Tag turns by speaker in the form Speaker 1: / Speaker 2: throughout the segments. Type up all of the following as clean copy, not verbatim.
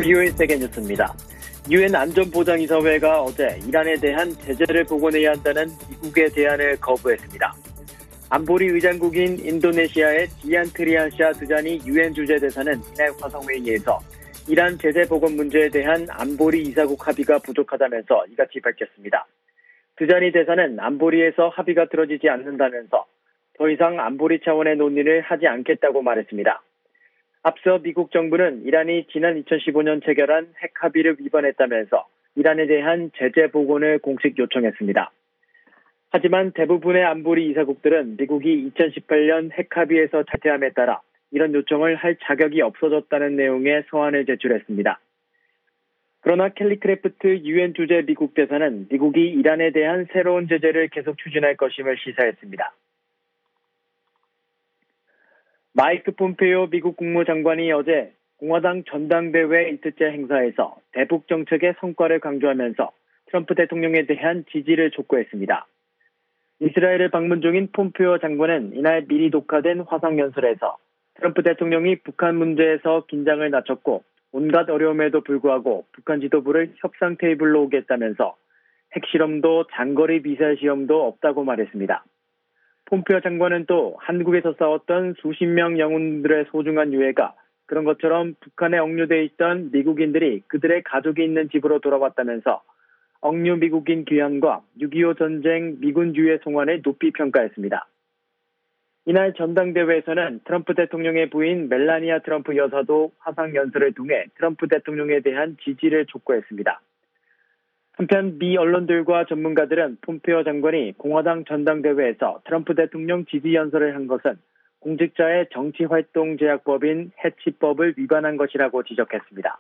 Speaker 1: VOA 세계 뉴스입니다. 유엔 안전보장이사회가 어제 이란에 대한 제재를 복원해야 한다는 미국의 제안을 거부했습니다. 안보리 의장국인 인도네시아의 디안트리안샤 드자니 유엔 주재대사는 이날 화상회의에서 이란 제재 복원 문제에 대한 안보리 이사국 합의가 부족하다면서 이같이 밝혔습니다. 드자니 대사는 안보리에서 합의가 틀어지지 않는다면서 더 이상 안보리 차원의 논의를 하지 않겠다고 말했습니다. 앞서 미국 정부는 이란이 지난 2015년 체결한 핵 합의를 위반했다면서 이란에 대한 제재 복원을 공식 요청했습니다. 하지만 대부분의 안보리 이사국들은 미국이 2018년 핵 합의에서 자퇴함에 따라 이런 요청을 할 자격이 없어졌다는 내용의 서한을 제출했습니다. 그러나 켈리 크래프트 유엔 주재 미국 대사는 미국이 이란에 대한 새로운 제재를 계속 추진할 것임을 시사했습니다. 마이크 폼페이오 미국 국무장관이 어제 공화당 전당대회 이틀째 행사에서 대북 정책의 성과를 강조하면서 트럼프 대통령에 대한 지지를 촉구했습니다. 이스라엘을 방문 중인 폼페이오 장관은 이날 미리 녹화된 화상연설에서 트럼프 대통령이 북한 문제에서 긴장을 낮췄고 온갖 어려움에도 불구하고 북한 지도부를 협상 테이블로 오겠다면서 핵실험도 장거리 미사일 시험도 없다고 말했습니다. 폼페이오 장관은 또 한국에서 싸웠던 수십 명 영웅들의 소중한 유해가 그런 것처럼 북한에 억류돼 있던 미국인들이 그들의 가족이 있는 집으로 돌아왔다면서 억류 미국인 귀환과 6.25 전쟁 미군 유해 송환을 높이 평가했습니다. 이날 전당대회에서는 트럼프 대통령의 부인 멜라니아 트럼프 여사도 화상연설을 통해 트럼프 대통령에 대한 지지를 촉구했습니다. 한편 미 언론들과 전문가들은 폼페이오 장관이 공화당 전당대회에서 트럼프 대통령 지지 연설을 한 것은 공직자의 정치활동 제약법인 해치법을 위반한 것이라고 지적했습니다.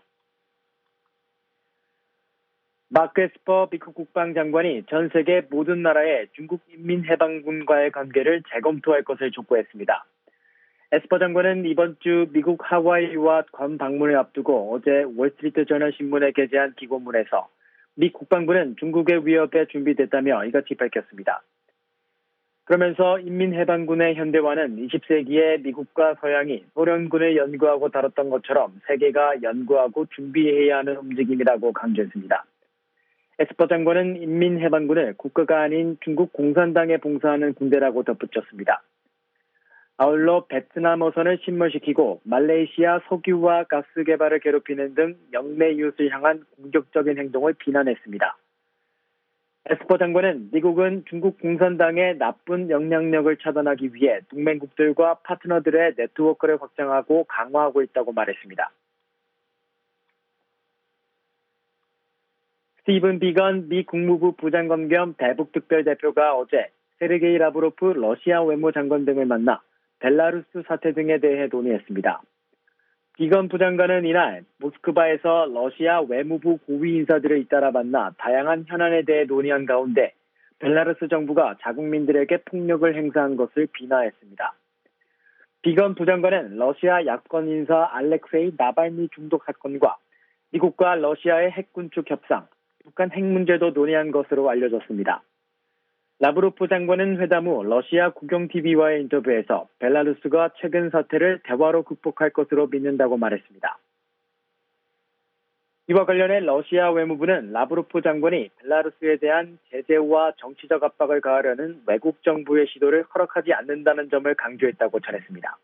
Speaker 1: 마크 에스퍼 미국 국방장관이 전 세계 모든 나라의 중국 인민해방군과의 관계를 재검토할 것을 촉구했습니다. 에스퍼 장관은 이번 주 미국 하와이와 권 방문을 앞두고 어제 월스트리트 저널 신문에 게재한 기고문에서 미 국방부는 중국의 위협에 준비됐다며 이같이 밝혔습니다. 그러면서 인민해방군의 현대화는 20세기에 미국과 서양이 소련군을 연구하고 다뤘던 것처럼 세계가 연구하고 준비해야 하는 움직임이라고 강조했습니다. 에스퍼 장관은 인민해방군을 국가가 아닌 중국 공산당에 봉사하는 군대라고 덧붙였습니다. 아울러 베트남 어선을 침몰시키고 말레이시아 석유와 가스 개발을 괴롭히는 등 영내 이웃을 향한 공격적인 행동을 비난했습니다. 에스퍼 장관은 미국은 중국 공산당의 나쁜 영향력을 차단하기 위해 동맹국들과 파트너들의 네트워크를 확장하고 강화하고 있다고 말했습니다. 스티븐 비건 미 국무부 부장관 겸 대북특별대표가 어제 세르게이 라브로프 러시아 외무장관 등을 만나 벨라루스 사태 등에 대해 논의했습니다. 비건 부장관은 이날 모스크바에서 러시아 외무부 고위 인사들을 잇따라 만나 다양한 현안에 대해 논의한 가운데 벨라루스 정부가 자국민들에게 폭력을 행사한 것을 비난했습니다. 비건 부장관은 러시아 야권 인사 알렉세이 나발니 중독 사건과 미국과 러시아의 핵 군축 협상, 북한 핵 문제도 논의한 것으로 알려졌습니다. 라브로프 장관은 회담 후 러시아 국영TV와의 인터뷰에서 벨라루스가 최근 사태를 대화로 극복할 것으로 믿는다고 말했습니다. 이와 관련해 러시아 외무부는 라브로프 장관이 벨라루스에 대한 제재와 정치적 압박을 가하려는 외국 정부의 시도를 허락하지 않는다는 점을 강조했다고 전했습니다.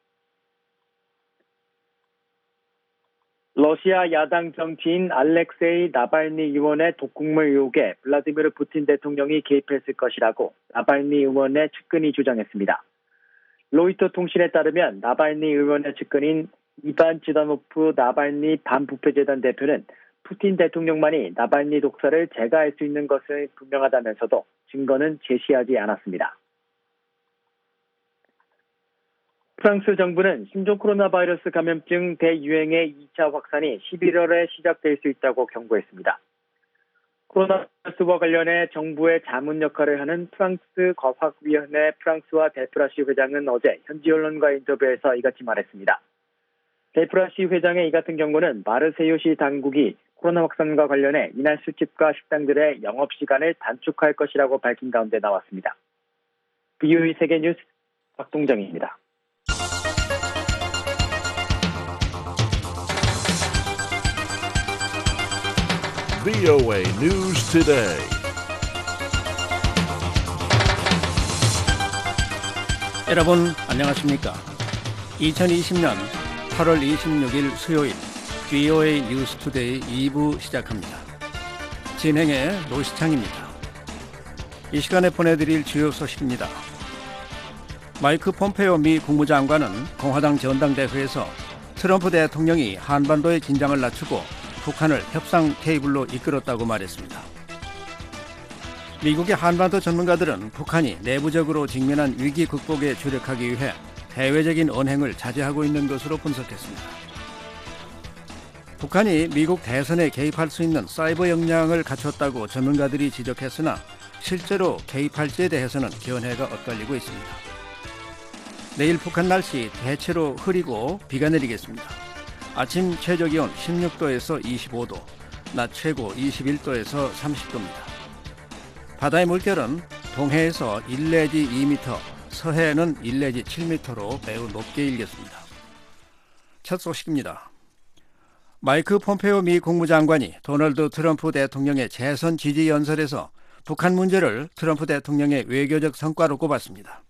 Speaker 1: 러시아 야당 정치인 알렉세이 나발니 의원의 독국물 의혹에 블라디미르 푸틴 대통령이 개입했을 것이라고 나발니 의원의 측근이 주장했습니다. 로이터 통신에 따르면 나발니 의원의 측근인 이반 지다노프 나발니 반부패재단 대표는 푸틴 대통령만이 나발니 독사를 제거할 수 있는 것은 분명하다면서도 증거는 제시하지 않았습니다. 프랑스 정부는 신종 코로나 바이러스 감염증 대유행의 2차 확산이 11월에 시작될 수 있다고 경고했습니다. 코로나 바이러스와 관련해 정부의 자문 역할을 하는 프랑스 과학위원회 프랑스와 데프라시 회장은 어제 현지 언론과 인터뷰에서 이같이 말했습니다. 데프라시 회장의 이 같은 경고는 마르세유시 당국이 코로나 확산과 관련해 이날 술집과 식당들의 영업시간을 단축할 것이라고 밝힌 가운데 나왔습니다. VOA 세계뉴스 박동정입니다.
Speaker 2: VOA News Today.
Speaker 3: 여러분 안녕하십니까? 2020년 8월 26일 수요일 VOA 뉴스 투데이 2부 시작합니다. 진행의 노시창입니다. 이 시간에 보내드릴 주요 소식입니다. 마이크 폼페오 미 국무장관은 공화당 전당대회에서 트럼프 대통령이 한반도의 긴장을 낮추고 북한을 협상 테이블로 이끌었다고 말했습니다. 미국의 한반도 전문가들은 북한이 내부적으로 직면한 위기 극복에 주력하기 위해 대외적인 언행을 자제하고 있는 것으로 분석했습니다. 북한이 미국 대선에 개입할 수 있는 사이버 역량을 갖췄다고 전문가들이 지적했으나 실제로 개입할지에 대해서는 견해가 엇갈리고 있습니다. 내일 북한 날씨 대체로 흐리고 비가 내리겠습니다. 아침 최저기온 16도에서 25도, 낮 최고 21도에서 30도입니다. 바다의 물결은 동해에서 1 내지 2m, 서해에는 1 내지 7m로 매우 높게 일겠습니다. 첫 소식입니다. 마이크 폼페오 미 국무장관이 도널드 트럼프 대통령의 재선 지지 연설에서 북한 문제를 트럼프 대통령의 외교적 성과로 꼽았습니다.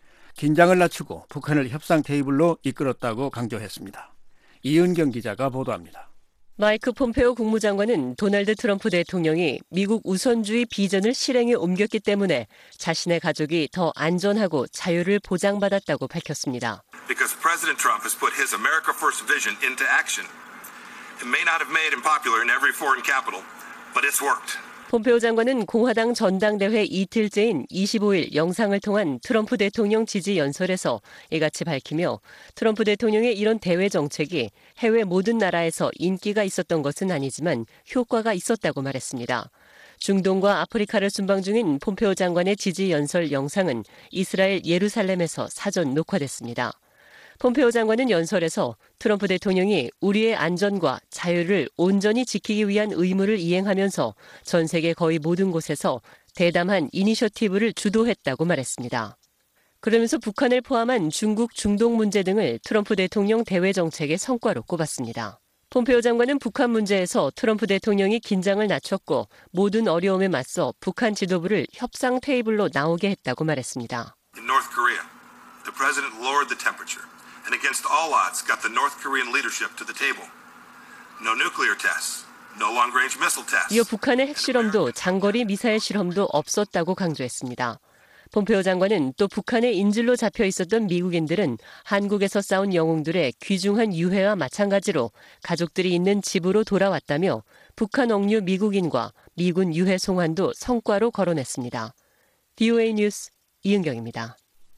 Speaker 3: 긴장을 낮추고 북한을 협상 테이블로 이끌었다고 강조했습니다. 이은경 기자가 보도합니다.
Speaker 4: 마이크 폼페오 국무장관은 도널드 트럼프 대통령이 미국 우선주의 비전을 실행에 옮겼기 때문에 자신의 가족이 더 안전하고 자유를 보장받았다고 밝혔습니다.
Speaker 5: Because President Trump has put his America First vision into action. It may not have made him popular in every foreign capital, but it's worked.
Speaker 4: 폼페오 장관은 공화당 전당대회 이틀째인 25일 영상을 통한 트럼프 대통령 지지 연설에서 이같이 밝히며 트럼프 대통령의 이런 대외 정책이 해외 모든 나라에서 인기가 있었던 것은 아니지만 효과가 있었다고 말했습니다. 중동과 아프리카를 순방 중인 폼페오 장관의 지지 연설 영상은 이스라엘 예루살렘에서 사전 녹화됐습니다. 폼페오 장관은 연설에서 트럼프 대통령이 우리의 안전과 자유를 온전히 지키기 위한 의무를 이행하면서 전 세계 거의 모든 곳에서 대담한 이니셔티브를 주도했다고 말했습니다. 그러면서 북한을 포함한 중국, 중동 문제 등을 트럼프 대통령 대외 정책의 성과로 꼽았습니다. 폼페오 장관은 북한 문제에서 트럼프 대통령이 긴장을 낮췄고 모든 어려움에 맞서 북한 지도부를 협상 테이블로 나오게 했다고 말했습니다.
Speaker 5: In North Korea, the president lowered the temperature. And against all odds, got the North Korean leadership to the table. No nuclear tests, no long-range missile tests.
Speaker 4: 이어 북한의 핵실험도 장거리 미사일 실험도 없었다고 강조했습니다. 폼페오 장관은 또 북한의 인질로 잡혀 있었던 미국인들은 한국에서 싸운 영웅들의 귀중한 유해와 마찬가지로 가족들이 있는 집으로 돌아왔다며 북한 억류 미국인과 미군 유해 송환도 성과로 거론했습니다. VOA 뉴스 이은경입니다.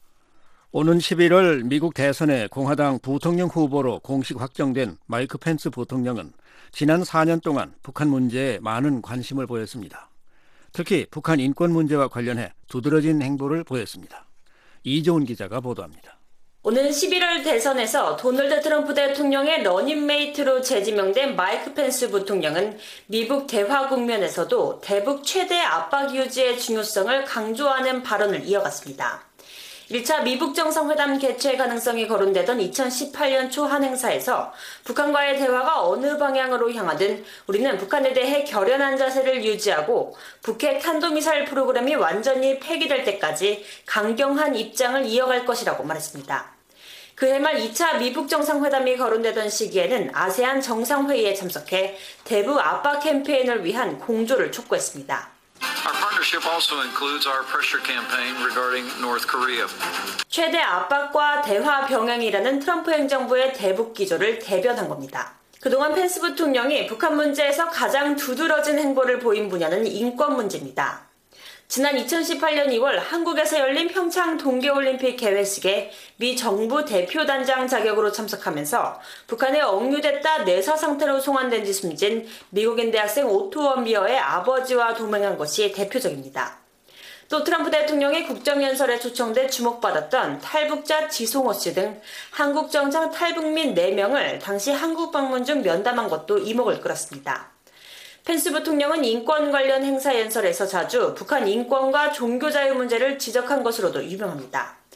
Speaker 3: 오는 11월 미국 대선에 공화당 부통령 후보로 공식 확정된 마이크 펜스 부통령은 지난 4년 동안 북한 문제에 많은 관심을 보였습니다. 특히 북한 인권 문제와 관련해 두드러진 행보를 보였습니다. 이종훈 기자가 보도합니다.
Speaker 6: 오는 11월 대선에서 도널드 트럼프 대통령의 러닝메이트로 재지명된 마이크 펜스 부통령은 미국 대화 국면에서도 대북 최대 압박 유지의 중요성을 강조하는 발언을 이어갔습니다. 1차 미북 정상회담 개최 가능성이 거론되던 2018년 초 한 행사에서 북한과의 대화가 어느 방향으로 향하든 우리는 북한에 대해 결연한 자세를 유지하고 북핵 탄도미사일 프로그램이 완전히 폐기될 때까지 강경한 입장을 이어갈 것이라고 말했습니다. 그해 말 2차 미북 정상회담이 거론되던 시기에는 아세안 정상회의에 참석해 대북 압박 캠페인을 위한 공조를 촉구했습니다.
Speaker 7: Our partnership also includes our pressure campaign regarding North Korea.
Speaker 6: 최대 압박과 대화 병행이라는 트럼프 행정부의 대북 기조를 대변한 겁니다. 그동안 펜스 부통령이 북한 문제에서 가장 두드러진 행보를 보인 분야는 인권 문제입니다. 지난 2018년 2월 한국에서 열린 평창 동계올림픽 개회식에 미 정부 대표단장 자격으로 참석하면서 북한에 억류됐다 내사 상태로 송환된 지 숨진 미국인 대학생 오토 원비어의 아버지와 동행한 것이 대표적입니다. 또 트럼프 대통령의 국정연설에 초청돼 주목받았던 탈북자 지송호 씨 등 한국 정상 탈북민 4명을 당시 한국 방문 중 면담한 것도 이목을 끌었습니다. 펜스 부통령은 인권 관련 행사 연설에서 자주 북한 인권과 종교 자유 문제를 지적한 것으로도 유명합니다.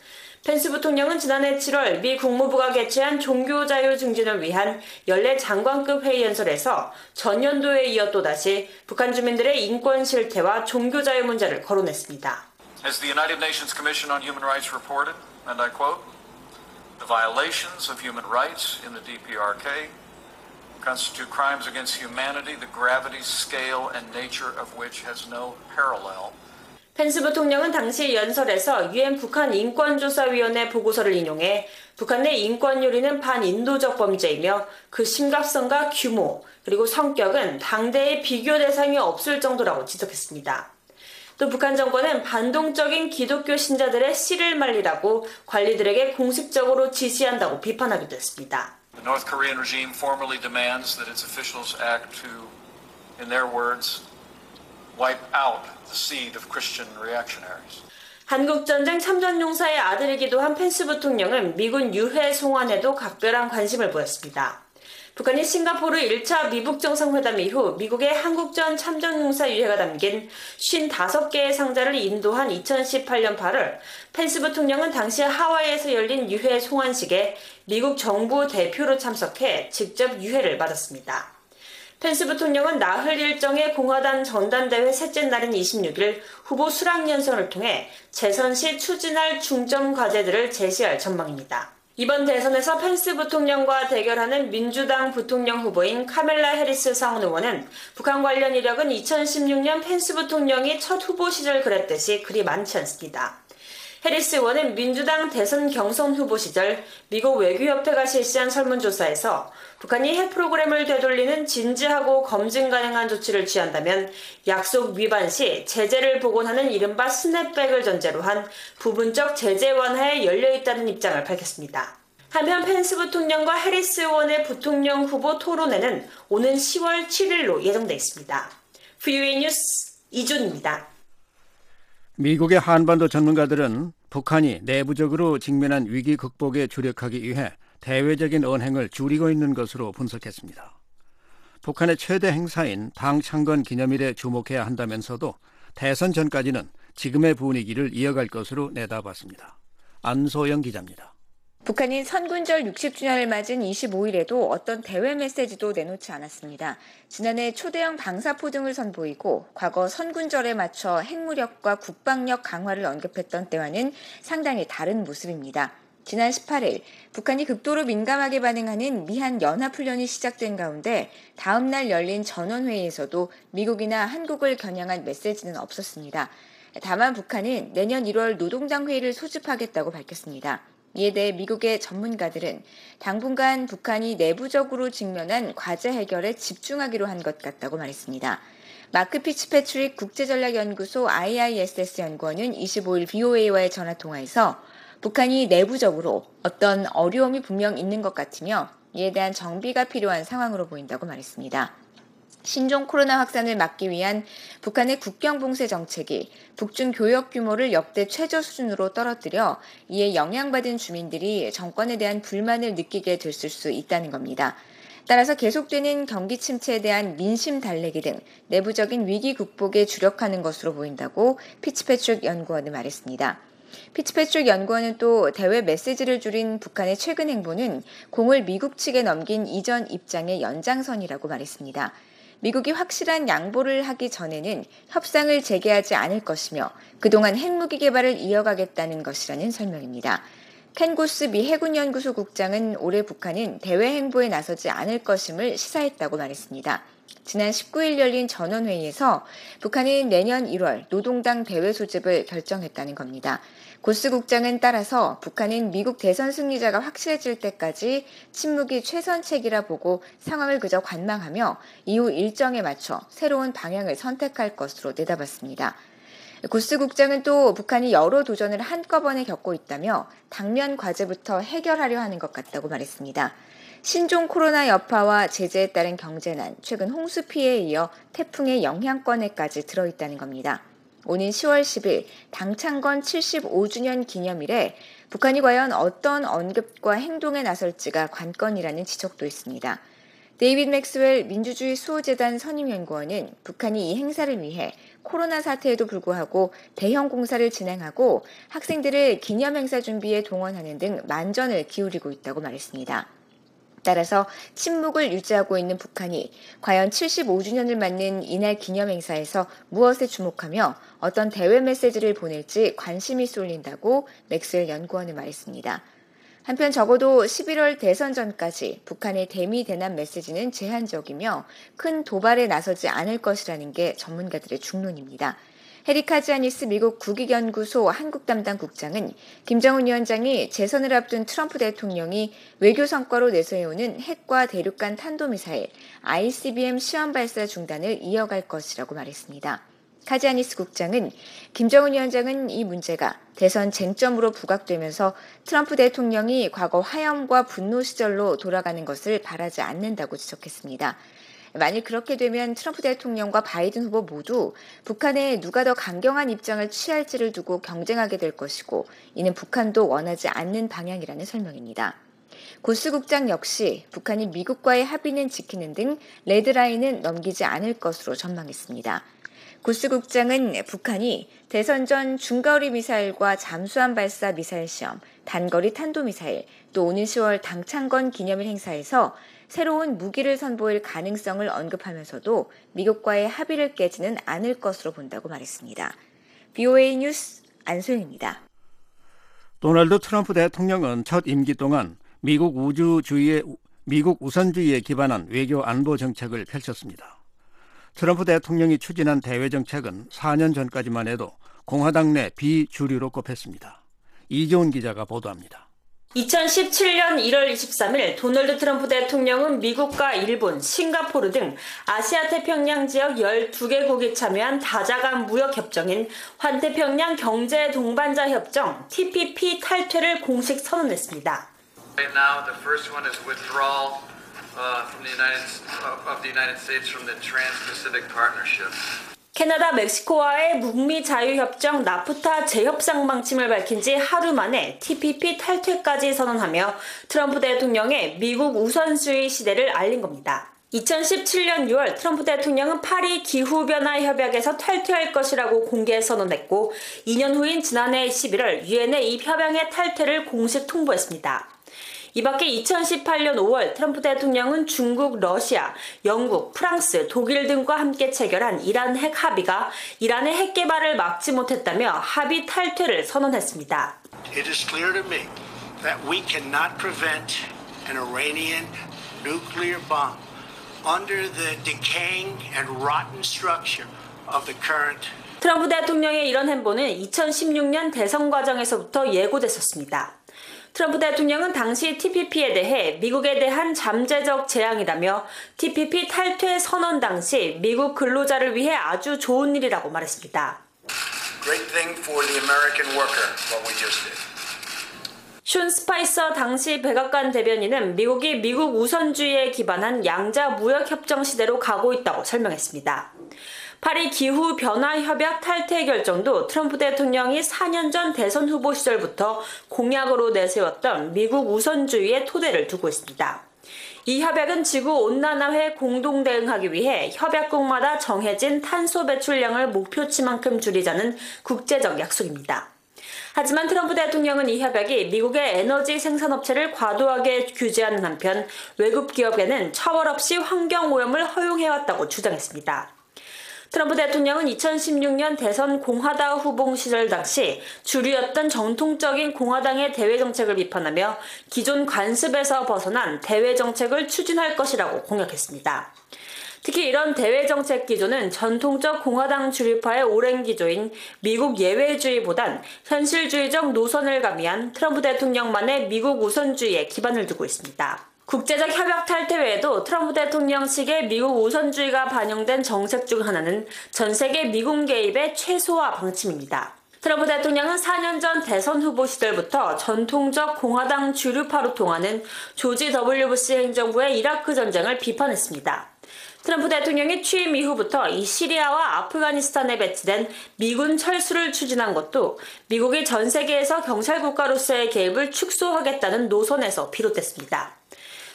Speaker 6: 펜스 부통령은 지난해 7월 미 국무부가 개최한 종교 자유 증진을 위한 연례 장관급 회의 연설에서 전년도에 이어 또다시 북한 주민들의 인권 실태와 종교 자유 문제를 거론했습니다.
Speaker 7: As the United Nations Commission on Human Rights reported, and I quote, "The violations of human rights in the DPRK constitute crimes against humanity, the gravity, scale, and nature of which has no parallel."
Speaker 6: 펜스 부통령은 당시 연설에서 유엔 북한 인권조사위원회 보고서를 인용해 북한 내 인권유린은 반인도적 범죄이며 그 심각성과 규모 그리고 성격은 당대의 비교 대상이 없을 정도라고 지적했습니다. 또 북한 정권은 반동적인 기독교 신자들의 씨를 말리라고 관리들에게 공식적으로 지시한다고 비판하기도 했습니다.
Speaker 7: The North Korean regime formally demands that its officials act to, in their words, wipe out the seed of Christian reactionaries.
Speaker 6: 한국전쟁 참전용사의 아들이기도 한 펜스 부통령은 미군 유해 송환에도 각별한 관심을 보였습니다. 북한이 싱가포르 1차 미북 정상회담 이후 미국의 한국전 참전용사 유해가 담긴 55개의 상자를 인도한 2018년 8월 펜스 부통령은 당시 하와이에서 열린 유해 송환식에 미국 정부 대표로 참석해 직접 유해를 받았습니다. 펜스 부통령은 나흘 일정의 공화당 전당대회 셋째 날인 26일 후보 수락연설을 통해 재선 시 추진할 중점 과제들을 제시할 전망입니다. 이번 대선에서 펜스 부통령과 대결하는 민주당 부통령 후보인 카멜라 해리스 상원 의원은 북한 관련 이력은 2016년 펜스 부통령이 첫 후보 시절 그랬듯이 그리 많지 않습니다. 해리스 의원은 민주당 대선 경선 후보 시절 미국 외교협회가 실시한 설문조사에서 북한이 핵 프로그램을 되돌리는 진지하고 검증 가능한 조치를 취한다면 약속 위반 시 제재를 복원하는 이른바 스냅백을 전제로 한 부분적 제재 완화에 열려있다는 입장을 밝혔습니다. 한편 펜스 부통령과 해리스 의원의 부통령 후보 토론회는 오는 10월 7일로 예정돼 있습니다. VOA 뉴스 이준입니다.
Speaker 3: 미국의 한반도 전문가들은 북한이 내부적으로 직면한 위기 극복에 주력하기 위해 대외적인 언행을 줄이고 있는 것으로 분석했습니다. 북한의 최대 행사인 당 창건 기념일에 주목해야 한다면서도 대선 전까지는 지금의 분위기를 이어갈 것으로 내다봤습니다. 안소영 기자입니다.
Speaker 8: 북한이 선군절 60주년을 맞은 25일에도 어떤 대외 메시지도 내놓지 않았습니다. 지난해 초대형 방사포 등을 선보이고 과거 선군절에 맞춰 핵무력과 국방력 강화를 언급했던 때와는 상당히 다른 모습입니다. 지난 18일 북한이 극도로 민감하게 반응하는 미한 연합훈련이 시작된 가운데 다음 날 열린 전원회의에서도 미국이나 한국을 겨냥한 메시지는 없었습니다. 다만 북한은 내년 1월 노동당 회의를 소집하겠다고 밝혔습니다. 이에 대해 미국의 전문가들은 당분간 북한이 내부적으로 직면한 과제 해결에 집중하기로 한 것 같다고 말했습니다. 마크 피츠패트릭 국제전략연구소 IISS 연구원은 25일 VOA와의 전화통화에서 북한이 내부적으로 어떤 어려움이 분명 있는 것 같으며 이에 대한 정비가 필요한 상황으로 보인다고 말했습니다. 신종 코로나 확산을 막기 위한 북한의 국경 봉쇄 정책이 북중 교역 규모를 역대 최저 수준으로 떨어뜨려 이에 영향받은 주민들이 정권에 대한 불만을 느끼게 됐을 수 있다는 겁니다. 따라서 계속되는 경기 침체에 대한 민심 달래기 등 내부적인 위기 극복에 주력하는 것으로 보인다고 피츠패트릭 연구원은 말했습니다. 피츠패트릭 연구원은 또 대외 메시지를 줄인 북한의 최근 행보는 공을 미국 측에 넘긴 이전 입장의 연장선이라고 말했습니다. 미국이 확실한 양보를 하기 전에는 협상을 재개하지 않을 것이며 그동안 핵무기 개발을 이어가겠다는 것이라는 설명입니다. 켄 고스 미 해군연구소 국장은 올해 북한은 대외 행보에 나서지 않을 것임을 시사했다고 말했습니다. 지난 19일 열린 전원회의에서 북한은 내년 1월 노동당 대외 소집을 결정했다는 겁니다. 고스 국장은 따라서 북한은 미국 대선 승리자가 확실해질 때까지 침묵이 최선책이라 보고 상황을 그저 관망하며 이후 일정에 맞춰 새로운 방향을 선택할 것으로 내다봤습니다. 고스 국장은 또 북한이 여러 도전을 한꺼번에 겪고 있다며 당면 과제부터 해결하려 하는 것 같다고 말했습니다. 신종 코로나 여파와 제재에 따른 경제난, 최근 홍수 피해에 이어 태풍의 영향권에까지 들어있다는 겁니다. 오는 10월 10일 당창건 75주년 기념일에 북한이 과연 어떤 언급과 행동에 나설지가 관건이라는 지적도 있습니다. 데이빗 맥스웰 민주주의 수호재단 선임연구원은 북한이 이 행사를 위해 코로나 사태에도 불구하고 대형 공사를 진행하고 학생들을 기념행사 준비에 동원하는 등 만전을 기울이고 있다고 말했습니다. 따라서 침묵을 유지하고 있는 북한이 과연 75주년을 맞는 이날 기념행사에서 무엇에 주목하며 어떤 대외 메시지를 보낼지 관심이 쏠린다고 맥스웰 연구원은 말했습니다. 한편 적어도 11월 대선 전까지 북한의 대미대남 메시지는 제한적이며 큰 도발에 나서지 않을 것이라는 게 전문가들의 중론입니다. 해리 카지아니스 미국 국익연구소 한국 담당 국장은 김정은 위원장이 재선을 앞둔 트럼프 대통령이 외교 성과로 내세우는 핵과 대륙간 탄도미사일 ICBM 시험 발사 중단을 이어갈 것이라고 말했습니다. 카지아니스 국장은 김정은 위원장은 이 문제가 대선 쟁점으로 부각되면서 트럼프 대통령이 과거 화염과 분노 시절로 돌아가는 것을 바라지 않는다고 지적했습니다. 만일 그렇게 되면 트럼프 대통령과 바이든 후보 모두 북한에 누가 더 강경한 입장을 취할지를 두고 경쟁하게 될 것이고 이는 북한도 원하지 않는 방향이라는 설명입니다. 고스 국장 역시 북한이 미국과의 합의는 지키는 등 레드라인은 넘기지 않을 것으로 전망했습니다. 고스 국장은 북한이 대선 전 중거리 미사일과 잠수함 발사 미사일 시험, 단거리 탄도미사일, 또 오는 10월 당창건 기념일 행사에서 새로운 무기를 선보일 가능성을 언급하면서도 미국과의 합의를 깨지는 않을 것으로 본다고 말했습니다. BOA 뉴스 안소영입니다.
Speaker 3: 도널드 트럼프 대통령은 첫 임기 동안 미국 우선주의에 기반한 외교 안보 정책을 펼쳤습니다. 트럼프 대통령이 추진한 대외 정책은 4년 전까지만 해도 공화당 내 비주류로 꼽혔습니다. 이재훈 기자가 보도합니다.
Speaker 6: 2017년 1월 23일 도널드 트럼프 대통령은 미국과 일본, 싱가포르 등 아시아 태평양 지역 12개국이 참여한 다자간 무역협정인 환태평양 경제 동반자 협정 TPP 탈퇴를 공식 선언했습니다.
Speaker 9: Right now, the first one is withdrawal of the United States from the Trans-Pacific Partnership.
Speaker 6: 캐나다, 멕시코와의 북미 자유협정 나프타 재협상 방침을 밝힌 지 하루 만에 TPP 탈퇴까지 선언하며 트럼프 대통령의 미국 우선주의 시대를 알린 겁니다. 2017년 6월 트럼프 대통령은 파리 기후변화 협약에서 탈퇴할 것이라고 공개 선언했고 2년 후인 지난해 11월 유엔에 이 협약의 탈퇴를 공식 통보했습니다. 이 밖에 2018년 5월 트럼프 대통령은 중국, 러시아, 영국, 프랑스, 독일 등과 함께 체결한 이란 핵 합의가 이란의 핵 개발을 막지 못했다며 합의 탈퇴를 선언했습니다.
Speaker 10: It is clear to me that we cannot prevent an Iranian nuclear bomb under the decaying and rotten structure of the current.
Speaker 6: 트럼프 대통령의 이런 행보는 2016년 대선 과정에서부터 예고됐었습니다. 트럼프 대통령은 당시 TPP에 대해 미국에 대한 잠재적 재앙이라며 TPP 탈퇴 선언 당시 미국 근로자를 위해 아주 좋은 일이라고 말했습니다.
Speaker 10: Great thing for the American worker, what we just did.
Speaker 6: 슌 스파이서 당시 백악관 대변인은 미국이 미국 우선주의에 기반한 양자 무역협정 시대로 가고 있다고 설명했습니다. 파리 기후변화협약 탈퇴 결정도 트럼프 대통령이 4년 전 대선 후보 시절부터 공약으로 내세웠던 미국 우선주의의 토대를 두고 있습니다. 이 협약은 지구온난화에 공동 대응하기 위해 협약국마다 정해진 탄소 배출량을 목표치만큼 줄이자는 국제적 약속입니다. 하지만 트럼프 대통령은 이 협약이 미국의 에너지 생산업체를 과도하게 규제하는 한편 외국 기업에는 처벌 없이 환경오염을 허용해왔다고 주장했습니다. 트럼프 대통령은 2016년 대선 공화당 후보 시절 당시 주류였던 정통적인 공화당의 대외 정책을 비판하며 기존 관습에서 벗어난 대외 정책을 추진할 것이라고 공약했습니다. 특히 이런 대외 정책 기조는 전통적 공화당 주류파의 오랜 기조인 미국 예외주의보단 현실주의적 노선을 가미한 트럼프 대통령만의 미국 우선주의에 기반을 두고 있습니다. 국제적 협약 탈퇴 외에도 트럼프 대통령식의 미국 우선주의가 반영된 정책 중 하나는 전 세계 미국 개입의 최소화 방침입니다. 트럼프 대통령은 4년 전 대선 후보 시절부터 전통적 공화당 주류파로 통하는 조지 W. 부시 행정부의 이라크 전쟁을 비판했습니다. 트럼프 대통령이 취임 이후부터 이 시리아와 아프가니스탄에 배치된 미군 철수를 추진한 것도 미국이 전 세계에서 경찰국가로서의 개입을 축소하겠다는 노선에서 비롯됐습니다.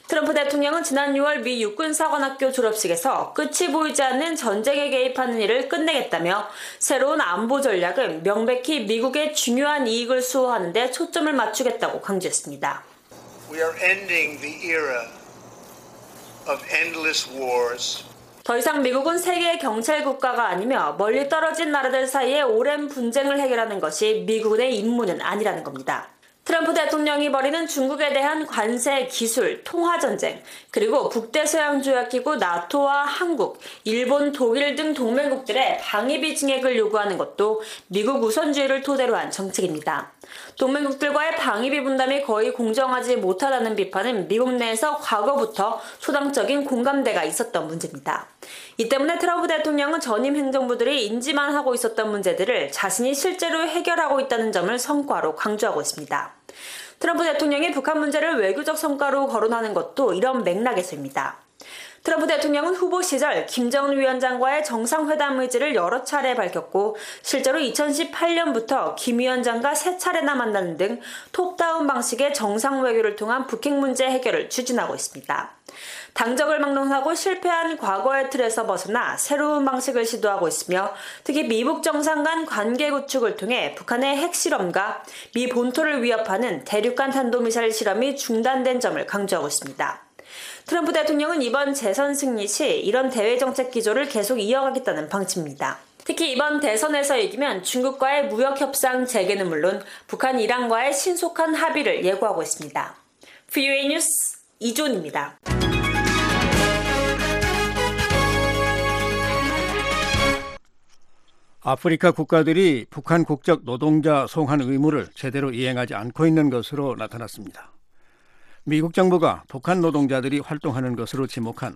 Speaker 6: 트럼프 대통령은 지난 6월 미 육군사관학교 졸업식에서 끝이 보이지 않는 전쟁에 개입하는 일을 끝내겠다며 새로운 안보 전략은 명백히 미국의 중요한 이익을 수호하는 데 초점을 맞추겠다고 강조했습니다.
Speaker 10: We are ending the era of endless wars.
Speaker 6: 더 이상 미국은 세계 경찰 국가가 아니며 멀리 떨어진 나라들 사이의 오랜 분쟁을 해결하는 것이 미국의 임무는 아니라는 겁니다. 트럼프 대통령이 벌이는 중국에 대한 관세, 기술, 통화전쟁, 그리고 북대서양조약기구 나토와 한국, 일본, 독일 등 동맹국들의 방위비 증액을 요구하는 것도 미국 우선주의를 토대로 한 정책입니다. 동맹국들과의 방위비 분담이 거의 공정하지 못하다는 비판은 미국 내에서 과거부터 초당적인 공감대가 있었던 문제입니다. 이 때문에 트럼프 대통령은 전임 행정부들이 인지만 하고 있었던 문제들을 자신이 실제로 해결하고 있다는 점을 성과로 강조하고 있습니다. 트럼프 대통령이 북한 문제를 외교적 성과로 거론하는 것도 이런 맥락에서입니다. 트럼프 대통령은 후보 시절 김정은 위원장과의 정상회담 의지를 여러 차례 밝혔고 실제로 2018년부터 김 위원장과 3차례나 만나는 등 톱다운 방식의 정상 외교를 통한 북핵 문제 해결을 추진하고 있습니다. 당적을 막론하고 실패한 과거의 틀에서 벗어나 새로운 방식을 시도하고 있으며 특히 미북 정상 간 관계 구축을 통해 북한의 핵실험과 미 본토를 위협하는 대륙간 탄도미사일 실험이 중단된 점을 강조하고 있습니다. 트럼프 대통령은 이번 재선 승리 시 이런 대외 정책 기조를 계속 이어가겠다는 방침입니다. 특히 이번 대선에서 이기면 중국과의 무역 협상 재개는 물론 북한 이란과의 신속한 합의를 예고하고 있습니다. VOA 뉴스 이존입니다.
Speaker 3: 아프리카 국가들이 북한 국적 노동자 송환 의무를 제대로 이행하지 않고 있는 것으로 나타났습니다. 미국 정부가 북한 노동자들이 활동하는 것으로 지목한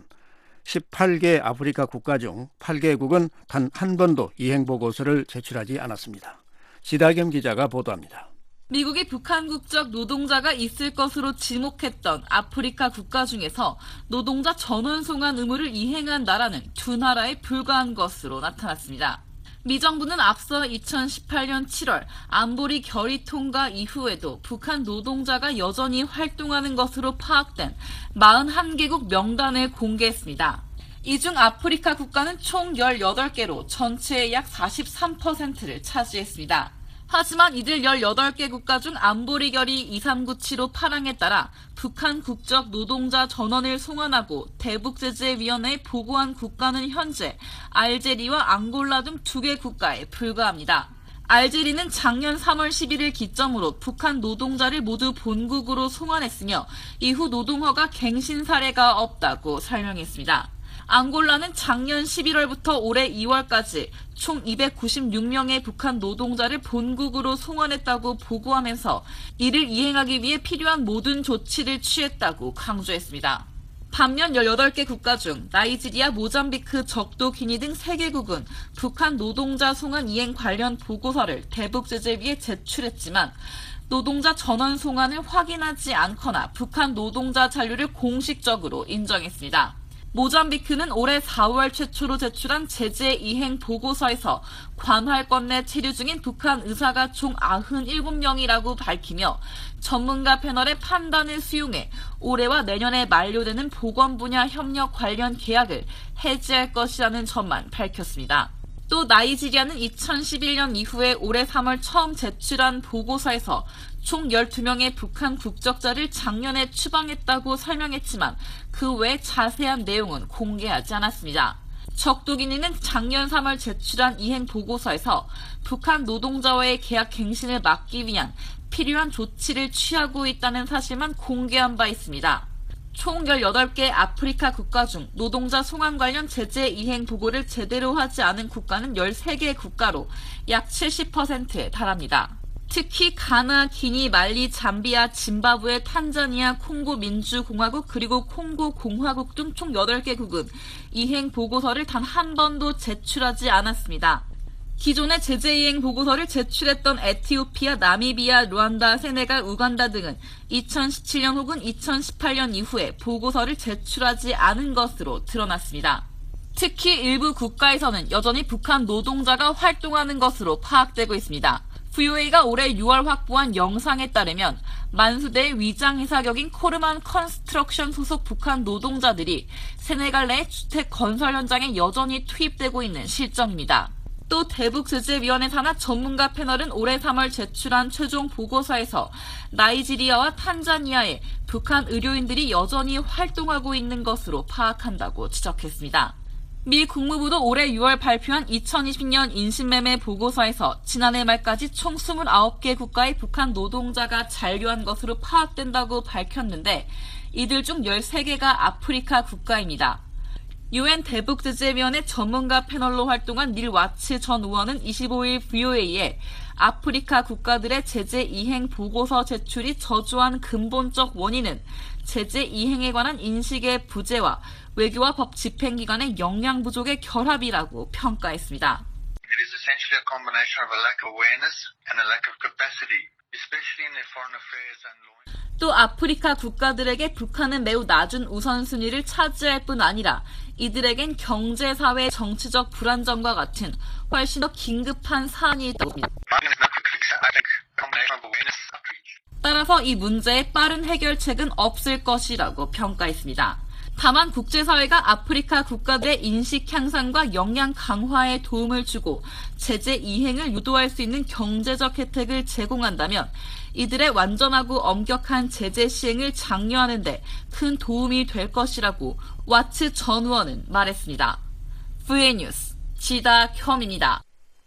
Speaker 3: 18개 아프리카 국가 중 8개국은 단 한 번도 이행 보고서를 제출하지 않았습니다. 지다겸 기자가 보도합니다.
Speaker 11: 미국이 북한 국적 노동자가 있을 것으로 지목했던 아프리카 국가 중에서 노동자 전원 송환 의무를 이행한 나라는 2나라에 불과한 것으로 나타났습니다. 미 정부는 앞서 2018년 7월 안보리 결의 통과 이후에도 북한 노동자가 여전히 활동하는 것으로 파악된 41개국 명단을 공개했습니다. 이 중 아프리카 국가는 총 18개로 전체의 약 43%를 차지했습니다. 하지만 이들 18개 국가 중 안보리 결의 2397호 파랑에 따라 북한 국적 노동자 전원을 송환하고 대북제재위원회에 보고한 국가는 현재 알제리와 앙골라 등 2개 국가에 불과합니다. 알제리는 작년 3월 11일 기점으로 북한 노동자를 모두 본국으로 송환했으며 이후 노동허가 갱신 사례가 없다고 설명했습니다. 앙골라는 작년 11월부터 올해 2월까지 총 296명의 북한 노동자를 본국으로 송환했다고 보고하면서 이를 이행하기 위해 필요한 모든 조치를 취했다고 강조했습니다. 반면 18개 국가 중 나이지리아, 모잠비크, 적도, 기니 등 3개국은 북한 노동자 송환 이행 관련 보고서를 대북제재위에 제출했지만 노동자 전원 송환을 확인하지 않거나 북한 노동자 잔류를 공식적으로 인정했습니다. 모잠비크는 올해 4월 최초로 제출한 제재 이행 보고서에서 관할권 내 체류 중인 북한 의사가 총 97명이라고 밝히며 전문가 패널의 판단을 수용해 올해와 내년에 만료되는 보건 분야 협력 관련 계약을 해지할 것이라는 점만 밝혔습니다. 또 나이지리아는 2011년 이후에 올해 3월 처음 제출한 보고서에서 총 12명의 북한 국적자를 작년에 추방했다고 설명했지만 그 외 자세한 내용은 공개하지 않았습니다. 적도기니는 작년 3월 제출한 이행 보고서에서 북한 노동자와의 계약 갱신을 막기 위한 필요한 조치를 취하고 있다는 사실만 공개한 바 있습니다. 총 18개 아프리카 국가 중 노동자 송환 관련 제재 이행 보고를 제대로 하지 않은 국가는 13개 국가로 약 70%에 달합니다. 특히 가나, 기니, 말리, 잠비아, 짐바브웨, 탄자니아, 콩고 민주공화국 그리고 콩고 공화국 등 총 8개국은 이행 보고서를 단 한 번도 제출하지 않았습니다. 기존의 제재 이행 보고서를 제출했던 에티오피아, 나미비아, 루안다, 세네갈, 우간다 등은 2017년 혹은 2018년 이후에 보고서를 제출하지 않은 것으로 드러났습니다. 특히 일부 국가에서는 여전히 북한 노동자가 활동하는 것으로 파악되고 있습니다. VOA가 올해 6월 확보한 영상에 따르면 만수대의 위장회사 격인 코르만 컨스트럭션 소속 북한 노동자들이 세네갈 내 주택 건설 현장에 여전히 투입되고 있는 실정입니다. 또 대북제재위원회 산하 전문가 패널은 올해 3월 제출한 최종 보고서에서 나이지리아와 탄자니아에 북한 의료인들이 여전히 활동하고 있는 것으로 파악한다고 지적했습니다. 미 국무부도 올해 6월 발표한 2020년 인신매매 보고서에서 지난해 말까지 총 29개 국가의 북한 노동자가 잔류한 것으로 파악된다고 밝혔는데 이들 중 13개가 아프리카 국가입니다. UN 대북제재위원회 전문가 패널로 활동한 닐 와츠 전 의원은 25일 VOA에 아프리카 국가들의 제재 이행 보고서 제출이 저조한 근본적 원인은 제재 이행에 관한 인식의 부재와 외교와 법 집행기관의 역량 부족의 결합이라고 평가했습니다.
Speaker 9: It is essentially a combination of a lack of awareness and a lack of capacity, especially in their foreign affairs and law.
Speaker 11: 또 아프리카 국가들에게 북한은 매우 낮은 우선순위를 차지할 뿐 아니라 이들에겐 경제, 사회, 정치적 불안정과 같은 훨씬 더 긴급한 사안이 있다고 합니다. 따라서 이 문제의 빠른 해결책은 없을 것이라고 평가했습니다. 다만 국제사회가 아프리카 국가들의 인식 향상과 역량 강화에 도움을 주고 제재 이행을 유도할 수 있는 경제적 혜택을 제공한다면 이들의 완전하고 엄격한 제재 시행을 장려하는 데 큰 도움이 될 것이라고 와츠 전 의원은 말했습니다. VOA 뉴스 지다현입니다.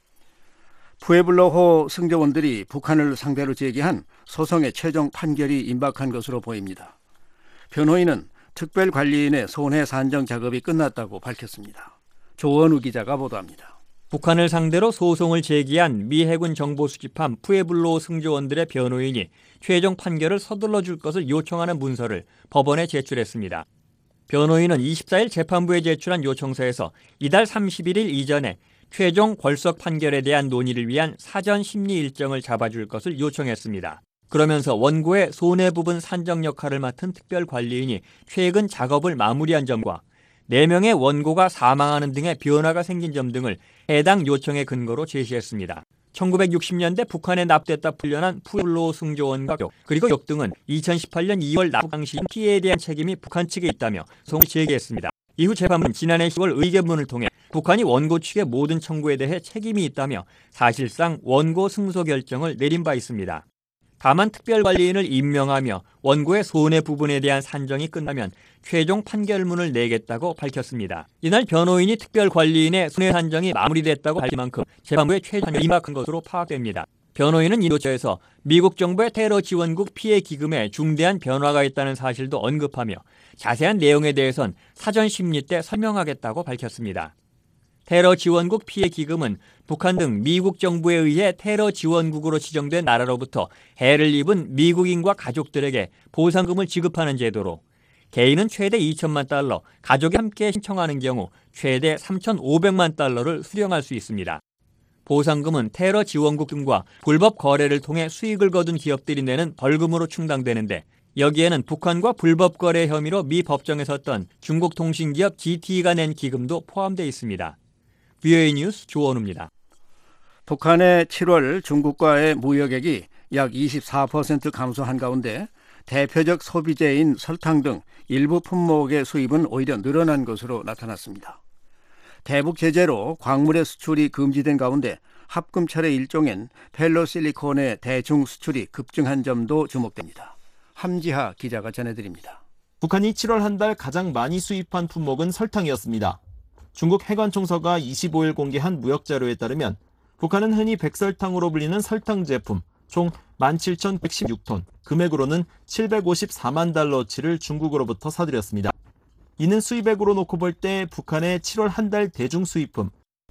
Speaker 3: 푸에블로호 승조원들이 북한을 상대로 제기한 소송의 최종 판결이 임박한 것으로 보입니다. 변호인은 특별관리인의 손해 산정 작업이 끝났다고 밝혔습니다. 조원우 기자가 보도합니다.
Speaker 12: 북한을 상대로 소송을 제기한 미 해군 정보 수집함 푸에블로 승조원들의 변호인이 최종 판결을 서둘러 줄 것을 요청하는 문서를 법원에 제출했습니다. 변호인은 24일 재판부에 제출한 요청서에서 이달 31일 이전에 최종 벌석 판결에 대한 논의를 위한 사전 심리 일정을 잡아줄 것을 요청했습니다. 그러면서 원고의 손해 부분 산정 역할을 맡은 특별관리인이 최근 작업을 마무리한 점과 4명의 원고가 사망하는 등의 변화가 생긴 점 등을 해당 요청의 근거로 제시했습니다. 1960년대 북한에 납됐다 풀려난 푸에블로 승조원과 그리고 역 등은 2018년 2월 납북 당시 피해에 대한 책임이 북한 측에 있다며 소송을 제기했습니다. 이후 재판부는 지난해 10월 의견문을 통해 북한이 원고 측의 모든 청구에 대해 책임이 있다며 사실상 원고 승소 결정을 내린 바 있습니다. 다만 특별관리인을 임명하며 원고의 손해 부분에 대한 산정이 끝나면 최종 판결문을 내겠다고 밝혔습니다. 이날 변호인이 특별관리인의 손해 산정이 마무리됐다고 밝힌 만큼 재판부의 최종 판결이 임박한 것으로 파악됩니다. 변호인은 이 노조에서 미국 정부의 테러 지원국 피해 기금에 중대한 변화가 있다는 사실도 언급하며 자세한 내용에 대해선 사전 심리 때 설명하겠다고 밝혔습니다. 테러 지원국 피해 기금은 북한 등 미국 정부에 의해 테러 지원국으로 지정된 나라로부터 해를 입은 미국인과 가족들에게 보상금을 지급하는 제도로 개인은 최대 2천만 달러, 가족이 함께 신청하는 경우 최대 3,500만 달러를 수령할 수 있습니다. 보상금은 테러 지원국 등과 불법 거래를 통해 수익을 거둔 기업들이 내는 벌금으로 충당되는데 여기에는 북한과 불법 거래 혐의로 미 법정에 섰던 중국 통신기업 GT가 낸 기금도 포함되어 있습니다. VOA 뉴스 조원우입니다.
Speaker 3: 북한의 7월 중국과의 무역액이 약 24% 감소한 가운데 대표적 소비재인 설탕 등 일부 품목의 수입은 오히려 늘어난 것으로 나타났습니다. 대북 제재로 광물의 수출이 금지된 가운데 합금철의 일종인 펠로실리콘의 대중 수출이 급증한 점도 주목됩니다. 함지하 기자가 전해드립니다.
Speaker 13: 북한이 7월 한 달 가장 많이 수입한 품목은 설탕이었습니다. 중국 해관총서가 25일 공개한 무역자료에 따르면 북한은 흔히 백설탕으로 불리는 설탕 제품 총 17,116톤, 금액으로는 754만 달러치를 중국으로부터 사들였습니다. 이는 수입액으로 놓고 볼 때 북한의 7월 한 달 대중 수입품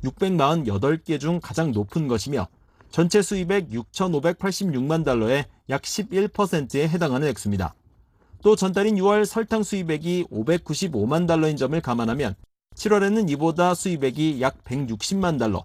Speaker 13: 648개 중 가장 높은 것이며 전체 수입액 6,586만 달러의 약 11%에 해당하는 액수입니다. 또 전달인 6월 설탕 수입액이 595만 달러인 점을 감안하면 7월에는 이보다 수입액이 약 160만 달러,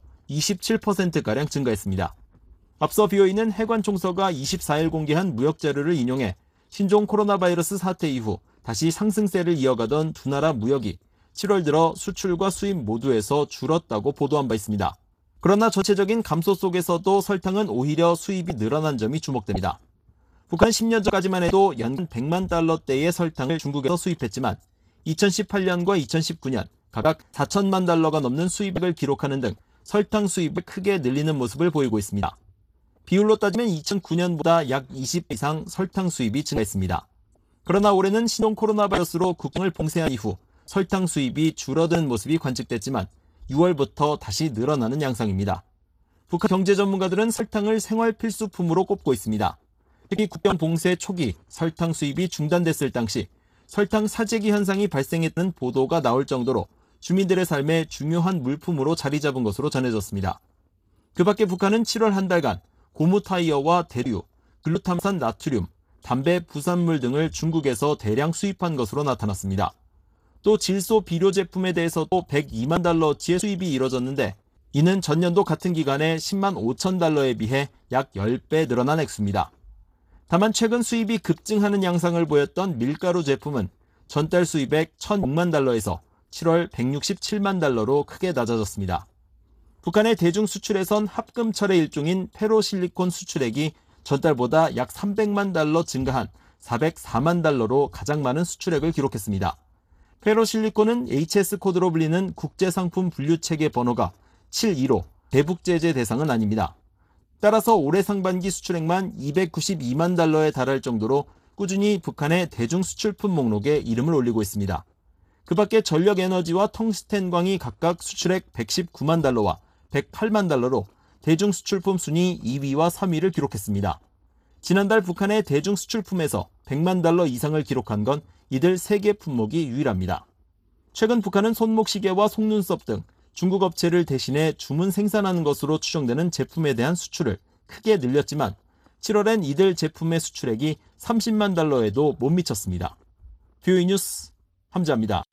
Speaker 13: 27%가량 증가했습니다. 앞서 BOA는 해관총서가 24일 공개한 무역자료를 인용해 신종 코로나 바이러스 사태 이후 다시 상승세를 이어가던 두 나라 무역이 7월 들어 수출과 수입 모두에서 줄었다고 보도한 바 있습니다. 그러나 전체적인 감소 속에서도 설탕은 오히려 수입이 늘어난 점이 주목됩니다. 북한 10년 전까지만 해도 연간 100만 달러대의 설탕을 중국에서 수입했지만 2018년과 2019년 각각 4천만 달러가 넘는 수입액을 기록하는 등 설탕 수입을 크게 늘리는 모습을 보이고 있습니다. 비율로 따지면 2009년보다 약 20배 이상 설탕 수입이 증가했습니다. 그러나 올해는 신종 코로나 바이러스로 국경을 봉쇄한 이후 설탕 수입이 줄어드는 모습이 관측됐지만 6월부터 다시 늘어나는 양상입니다. 북한 경제 전문가들은 설탕을 생활 필수품으로 꼽고 있습니다. 특히 국경 봉쇄 초기 설탕 수입이 중단됐을 당시 설탕 사재기 현상이 발생했다는 보도가 나올 정도로 주민들의 삶에 중요한 물품으로 자리 잡은 것으로 전해졌습니다. 그 밖에 북한은 7월 한 달간 고무 타이어와 대류, 글루탐산 나트륨, 담배 부산물 등을 중국에서 대량 수입한 것으로 나타났습니다. 또 질소 비료 제품에 대해서도 102만 달러치의 수입이 이뤄졌는데 이는 전년도 같은 기간에 10만 5천 달러에 비해 약 10배 늘어난 액수입니다. 다만 최근 수입이 급증하는 양상을 보였던 밀가루 제품은 전달 수입액 1,006만 달러에서 7월 167만 달러로 크게 낮아졌습니다. 북한의 대중 수출에선 합금철의 일종인 페로실리콘 수출액이 전달보다 약 300만 달러 증가한 404만 달러로 가장 많은 수출액을 기록했습니다. 페로실리콘은 HS 코드로 불리는 국제상품 분류체계 번호가 715, 대북제재 대상은 아닙니다. 따라서 올해 상반기 수출액만 292만 달러에 달할 정도로 꾸준히 북한의 대중 수출품 목록에 이름을 올리고 있습니다. 그 밖에 전력에너지와 텅스텐광이 각각 수출액 119만 달러와 108만 달러로 대중 수출품 순위 2위와 3위를 기록했습니다. 지난달 북한의 대중 수출품에서 100만 달러 이상을 기록한 건 이들 3개 품목이 유일합니다. 최근 북한은 손목시계와 속눈썹 등 중국 업체를 대신해 주문 생산하는 것으로 추정되는 제품에 대한 수출을 크게 늘렸지만 7월엔 이들 제품의 수출액이 30만 달러에도 못 미쳤습니다. 뷰이 뉴스 함자입니다.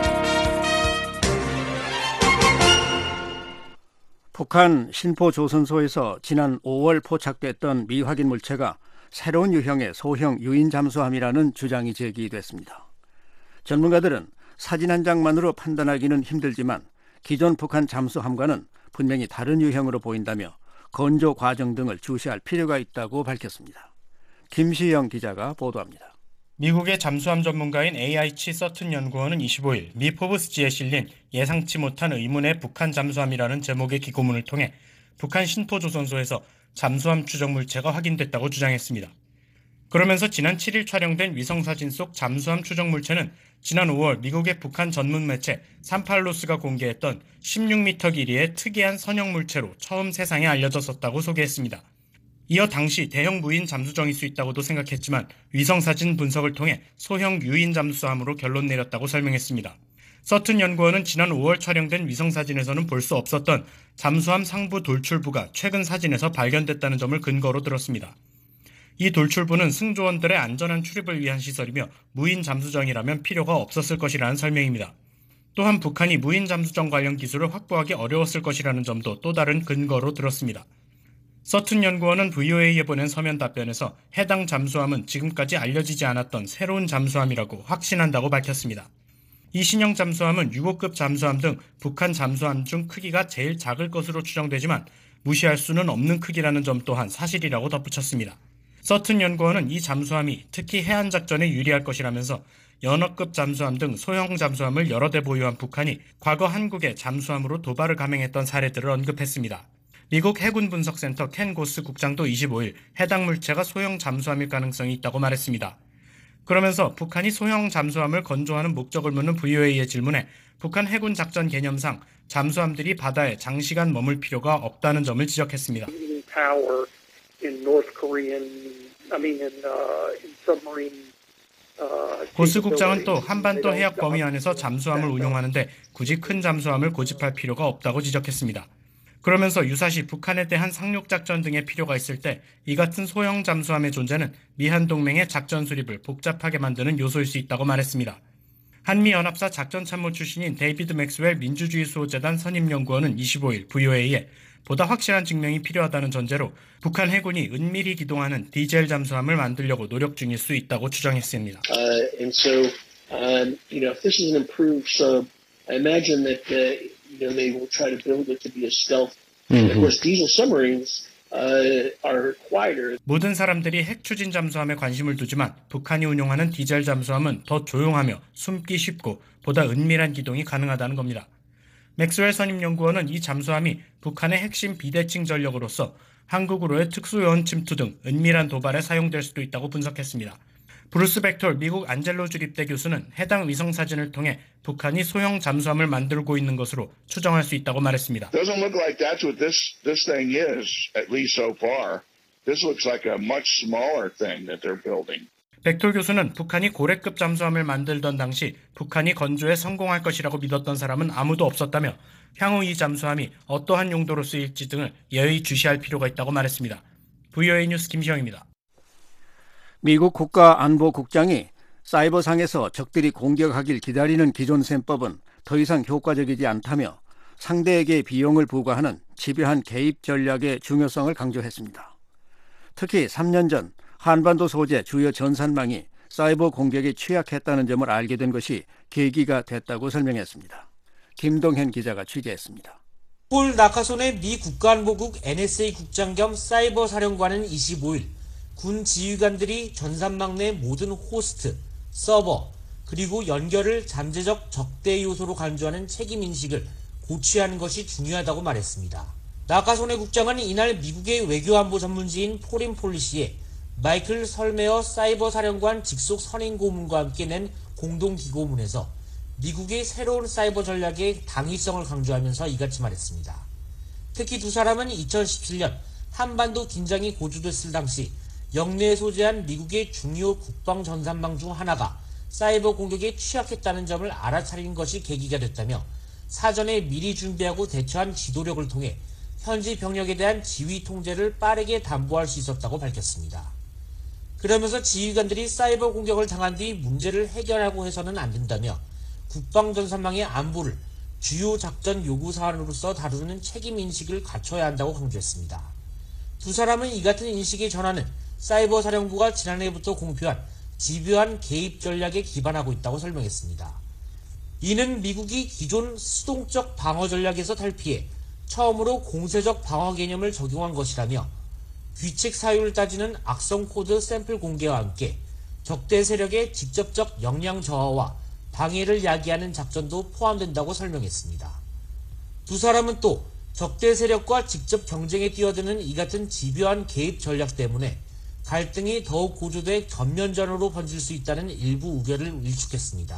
Speaker 3: 북한 신포조선소에서 지난 5월 포착됐던 미확인 물체가 새로운 유형의 소형 유인 잠수함이라는 주장이 제기됐습니다. 전문가들은 사진 한 장만으로 판단하기는 힘들지만 기존 북한 잠수함과는 분명히 다른 유형으로 보인다며 건조 과정 등을 주시할 필요가 있다고 밝혔습니다. 김시영 기자가 보도합니다.
Speaker 14: 미국의 잠수함 전문가인 AI치 서튼 연구원은 25일 미 포브스지에 실린 예상치 못한 의문의 북한 잠수함이라는 제목의 기고문을 통해 북한 신포조선소에서 잠수함 추정 물체가 확인됐다고 주장했습니다. 그러면서 지난 7일 촬영된 위성사진 속 잠수함 추정 물체는 지난 5월 미국의 북한 전문 매체 산팔로스가 공개했던 16m 길이의 특이한 선형 물체로 처음 세상에 알려졌었다고 소개했습니다. 이어 당시 대형 무인 잠수정일 수 있다고도 생각했지만 위성사진 분석을 통해 소형 유인 잠수함으로 결론 내렸다고 설명했습니다. 서튼 연구원은 지난 5월 촬영된 위성사진에서는 볼 수 없었던 잠수함 상부 돌출부가 최근 사진에서 발견됐다는 점을 근거로 들었습니다. 이 돌출부는 승조원들의 안전한 출입을 위한 시설이며 무인 잠수정이라면 필요가 없었을 것이라는 설명입니다. 또한 북한이 무인 잠수정 관련 기술을 확보하기 어려웠을 것이라는 점도 또 다른 근거로 들었습니다. 서튼 연구원은 VOA에 보낸 서면 답변에서 해당 잠수함은 지금까지 알려지지 않았던 새로운 잠수함이라고 확신한다고 밝혔습니다. 이 신형 잠수함은 6호급 잠수함 등 북한 잠수함 중 크기가 제일 작을 것으로 추정되지만 무시할 수는 없는 크기라는 점 또한 사실이라고 덧붙였습니다. 서튼 연구원은 이 잠수함이 특히 해안작전에 유리할 것이라면서 연어급 잠수함 등 소형 잠수함을 여러 대 보유한 북한이 과거 한국에 잠수함으로 도발을 감행했던 사례들을 언급했습니다. 미국 해군 분석센터 켄 고스 국장도 25일 해당 물체가 소형 잠수함일 가능성이 있다고 말했습니다. 그러면서 북한이 소형 잠수함을 건조하는 목적을 묻는 VOA의 질문에 북한 해군 작전 개념상 잠수함들이 바다에 장시간 머물 필요가 없다는 점을 지적했습니다. 고스 국장은 또 한반도 해역 범위 안에서 잠수함을 운용하는데 굳이 큰 잠수함을 고집할 필요가 없다고 지적했습니다. 그러면서 유사시 북한에 대한 상륙작전 등의 필요가 있을 때 이 같은 소형 잠수함의 존재는 미한동맹의 작전 수립을 복잡하게 만드는 요소일 수 있다고 말했습니다. 한미연합사 작전참모 출신인 데이비드 맥스웰 민주주의수호재단 선임연구원은 25일 VOA에 보다 확실한 증명이 필요하다는 전제로 북한 해군이 은밀히 기동하는 디젤 잠수함을 만들려고 노력 중일 수 있다고 추정했습니다.
Speaker 15: If this is an improved sub, I imagine that they will try to build it to be a stealth And of course, diesel submarines are quieter.
Speaker 14: 모든 사람들이 핵 추진 잠수함에 관심을 두지만 북한이 운용하는 디젤 잠수함은 더 조용하며 숨기 쉽고 보다 은밀한 기동이 가능하다는 겁니다. 맥스웰 선임연구원은 이 잠수함이 북한의 핵심 비대칭 전력으로서 한국으로의 특수요원 침투 등 은밀한 도발에 사용될 수도 있다고 분석했습니다. 브루스 벡톨 미국 안젤로 주립대 교수는 해당 위성사진을 통해 북한이 소형 잠수함을 만들고 있는 것으로 추정할 수 있다고 말했습니다.
Speaker 16: Doesn't look like that's what this thing is, at least so far. This looks like a much smaller thing that they're building.
Speaker 14: 벡톨 교수는 북한이 고래급 잠수함을 만들던 당시 북한이 건조에 성공할 것이라고 믿었던 사람은 아무도 없었다며 향후 이 잠수함이 어떠한 용도로 쓰일지 등을 예의주시할 필요가 있다고 말했습니다. VOA 뉴스 김시영입니다.
Speaker 3: 미국 국가안보국장이 사이버상에서 적들이 공격하길 기다리는 기존 셈법은 더 이상 효과적이지 않다며 상대에게 비용을 부과하는 집요한 개입 전략의 중요성을 강조했습니다. 특히 3년 전 한반도 소재 주요 전산망이 사이버 공격에 취약했다는 점을 알게 된 것이 계기가 됐다고 설명했습니다. 김동현 기자가 취재했습니다.
Speaker 17: 폴 나카손의 미 국가안보국 NSA 국장 겸 사이버 사령관은 25일 군 지휘관들이 전산망 내 모든 호스트, 서버, 그리고 연결을 잠재적 적대 요소로 간주하는 책임인식을 고취하는 것이 중요하다고 말했습니다. 나카손의 국장은 이날 미국의 외교안보 전문지인 포린 폴리시에 마이클 설메어 사이버 사령관 직속 선임 고문과 함께 낸 공동 기고문에서 미국의 새로운 사이버 전략의 당위성을 강조하면서 이같이 말했습니다. 특히 두 사람은 2017년 한반도 긴장이 고조됐을 당시 영내에 소재한 미국의 중요 국방 전산망 중 하나가 사이버 공격에 취약했다는 점을 알아차린 것이 계기가 됐다며 사전에 미리 준비하고 대처한 지도력을 통해 현지 병력에 대한 지휘 통제를 빠르게 담보할 수 있었다고 밝혔습니다. 그러면서 지휘관들이 사이버 공격을 당한 뒤 문제를 해결하고 해서는 안 된다며 국방전산망의 안보를 주요 작전 요구 사안으로서 다루는 책임인식을 갖춰야 한다고 강조했습니다. 두 사람은 이 같은 인식의 전환은 사이버 사령부가 지난해부터 공표한 집요한 개입 전략에 기반하고 있다고 설명했습니다. 이는 미국이 기존 수동적 방어 전략에서 탈피해 처음으로 공세적 방어 개념을 적용한 것이라며 귀책 사유를 따지는 악성 코드 샘플 공개와 함께 적대 세력의 직접적 역량 저하와 방해를 야기하는 작전도 포함된다고 설명했습니다. 두 사람은 또 적대 세력과 직접 경쟁에 뛰어드는 이 같은 집요한 개입 전략 때문에 갈등이 더욱 고조돼 전면전으로 번질 수 있다는 일부 우려를 일축했습니다.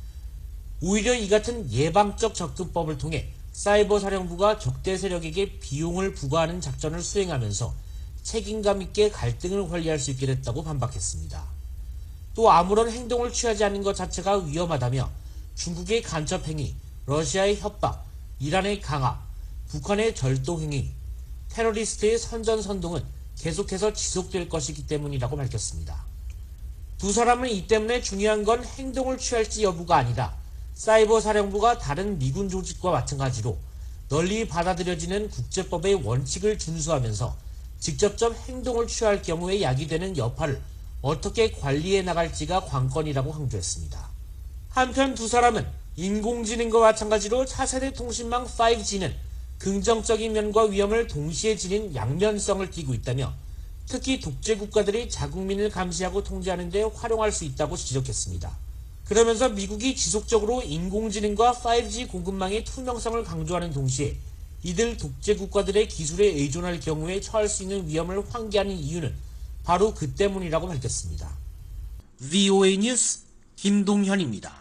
Speaker 17: 오히려 이 같은 예방적 접근법을 통해 사이버 사령부가 적대 세력에게 비용을 부과하는 작전을 수행하면서 책임감 있게 갈등을 관리할 수 있게 됐다고 반박했습니다. 또 아무런 행동을 취하지 않는 것 자체가 위험하다며 중국의 간첩 행위, 러시아의 협박, 이란의 강압, 북한의 절도 행위, 테러리스트의 선전선동은 계속해서 지속될 것이기 때문이라고 밝혔습니다. 두 사람은 이 때문에 중요한 건 행동을 취할지 여부가 아니라 사이버 사령부가 다른 미군 조직과 마찬가지로 널리 받아들여지는 국제법의 원칙을 준수하면서 직접적 행동을 취할 경우에 야기되는 여파를 어떻게 관리해 나갈지가 관건이라고 강조했습니다. 한편 두 사람은 인공지능과 마찬가지로 차세대 통신망 5G는 긍정적인 면과 위험을 동시에 지닌 양면성을 띠고 있다며 특히 독재 국가들이 자국민을 감시하고 통제하는 데 활용할 수 있다고 지적했습니다. 그러면서 미국이 지속적으로 인공지능과 5G 공급망의 투명성을 강조하는 동시에 이들 독재 국가들의 기술에 의존할 경우에 처할 수 있는 위험을 환기하는 이유는 바로 그 때문이라고 밝혔습니다. VOA 뉴스 김동현입니다.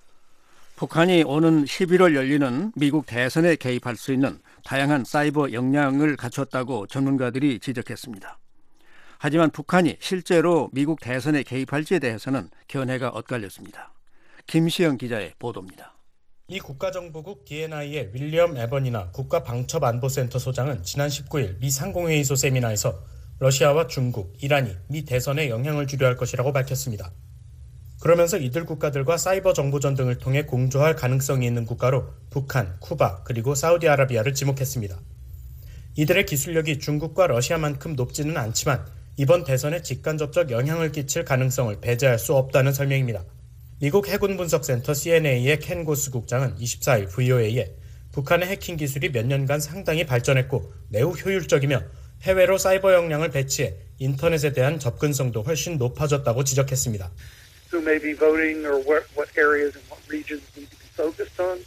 Speaker 3: 북한이 오는 11월 열리는 미국 대선에 개입할 수 있는 다양한 사이버 역량을 갖췄다고 전문가들이 지적했습니다. 하지만 북한이 실제로 미국 대선에 개입할지에 대해서는 견해가 엇갈렸습니다. 김시영 기자의 보도입니다.
Speaker 14: 미 국가정보국 DNI의 윌리엄 에버니나 국가방첩안보센터 소장은 지난 19일 미 상공회의소 세미나에서 러시아와 중국, 이란이 미 대선에 영향을 주려 할 것이라고 밝혔습니다. 그러면서 이들 국가들과 사이버 정보전 등을 통해 공조할 가능성이 있는 국가로 북한, 쿠바, 그리고 사우디아라비아를 지목했습니다. 이들의 기술력이 중국과 러시아만큼 높지는 않지만 이번 대선에 직간접적 영향을 끼칠 가능성을 배제할 수 없다는 설명입니다. 미국 해군분석센터 CNA의 켄 고스 국장은 24일 VOA에 북한의 해킹 기술이 몇 년간 상당히 발전했고 매우 효율적이며 해외로 사이버 역량을 배치해 인터넷에 대한 접근성도 훨씬 높아졌다고 지적했습니다.
Speaker 18: Who may be voting or what areas and what regions need to be focused on.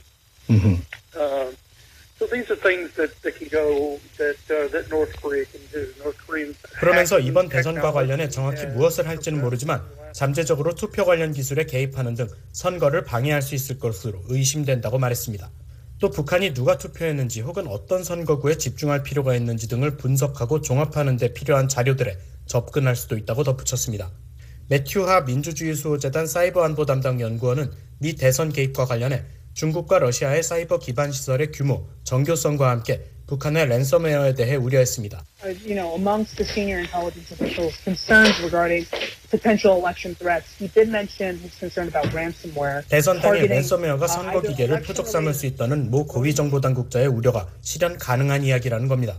Speaker 18: So these are things that can go that North Korea can do. North Koreans.
Speaker 14: 그러면서 이번 대선과 관련해 정확히 무엇을 할지는 모르지만 잠재적으로 투표 관련 기술에 개입하는 등 선거를 방해할 수 있을 것으로 의심된다고 말했습니다. 또 북한이 누가 투표했는지 혹은 어떤 선거구에 집중할 필요가 있는지 등을 분석하고 종합하는 데 필요한 자료들에 접근할 수도 있다고 덧붙였습니다. 매튜 하 민주주의수호재단 사이버 안보 담당 연구원은 미 대선 개입과 관련해 중국과 러시아의 사이버 기반 시설의 규모, 정교성과 함께 북한의 랜섬웨어에 대해 우려했습니다.
Speaker 19: Amongst the senior intelligence officials' concerns regarding potential election threats, he did mention his concern about ransomware.
Speaker 14: 대선 당일 랜섬웨어가 선거 기계를 표적 삼을 수 있다는 모 고위 정보 당국자의 우려가 실현 가능한 이야기라는 겁니다.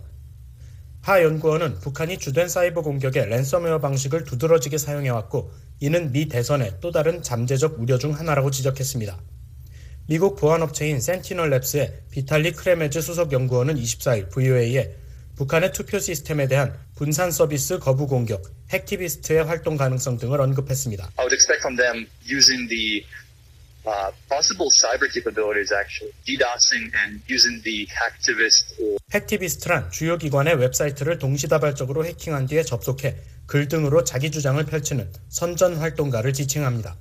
Speaker 14: 하 연구원은 북한이 주된 사이버 공격에 랜섬웨어 방식을 두드러지게 사용해왔고 이는 미 대선의 또 다른 잠재적 우려 중 하나라고 지적했습니다. 미국 보안업체인 센티널랩스의 비탈리 크레메즈 수석 연구원은 24일 VOA에 북한의 투표 시스템에 대한 분산 서비스 거부 공격, 핵티비스트의 활동 가능성 등을 언급했습니다.
Speaker 20: I would expect from them using the possible cyber capabilities actually, DDoSing and using the hacktivist.
Speaker 14: 핵티비스트란 주요 기관의 웹사이트를 동시다발적으로 해킹한 뒤에 접속해 글 등으로 자기 주장을 펼치는 선전 활동가를 지칭합니다.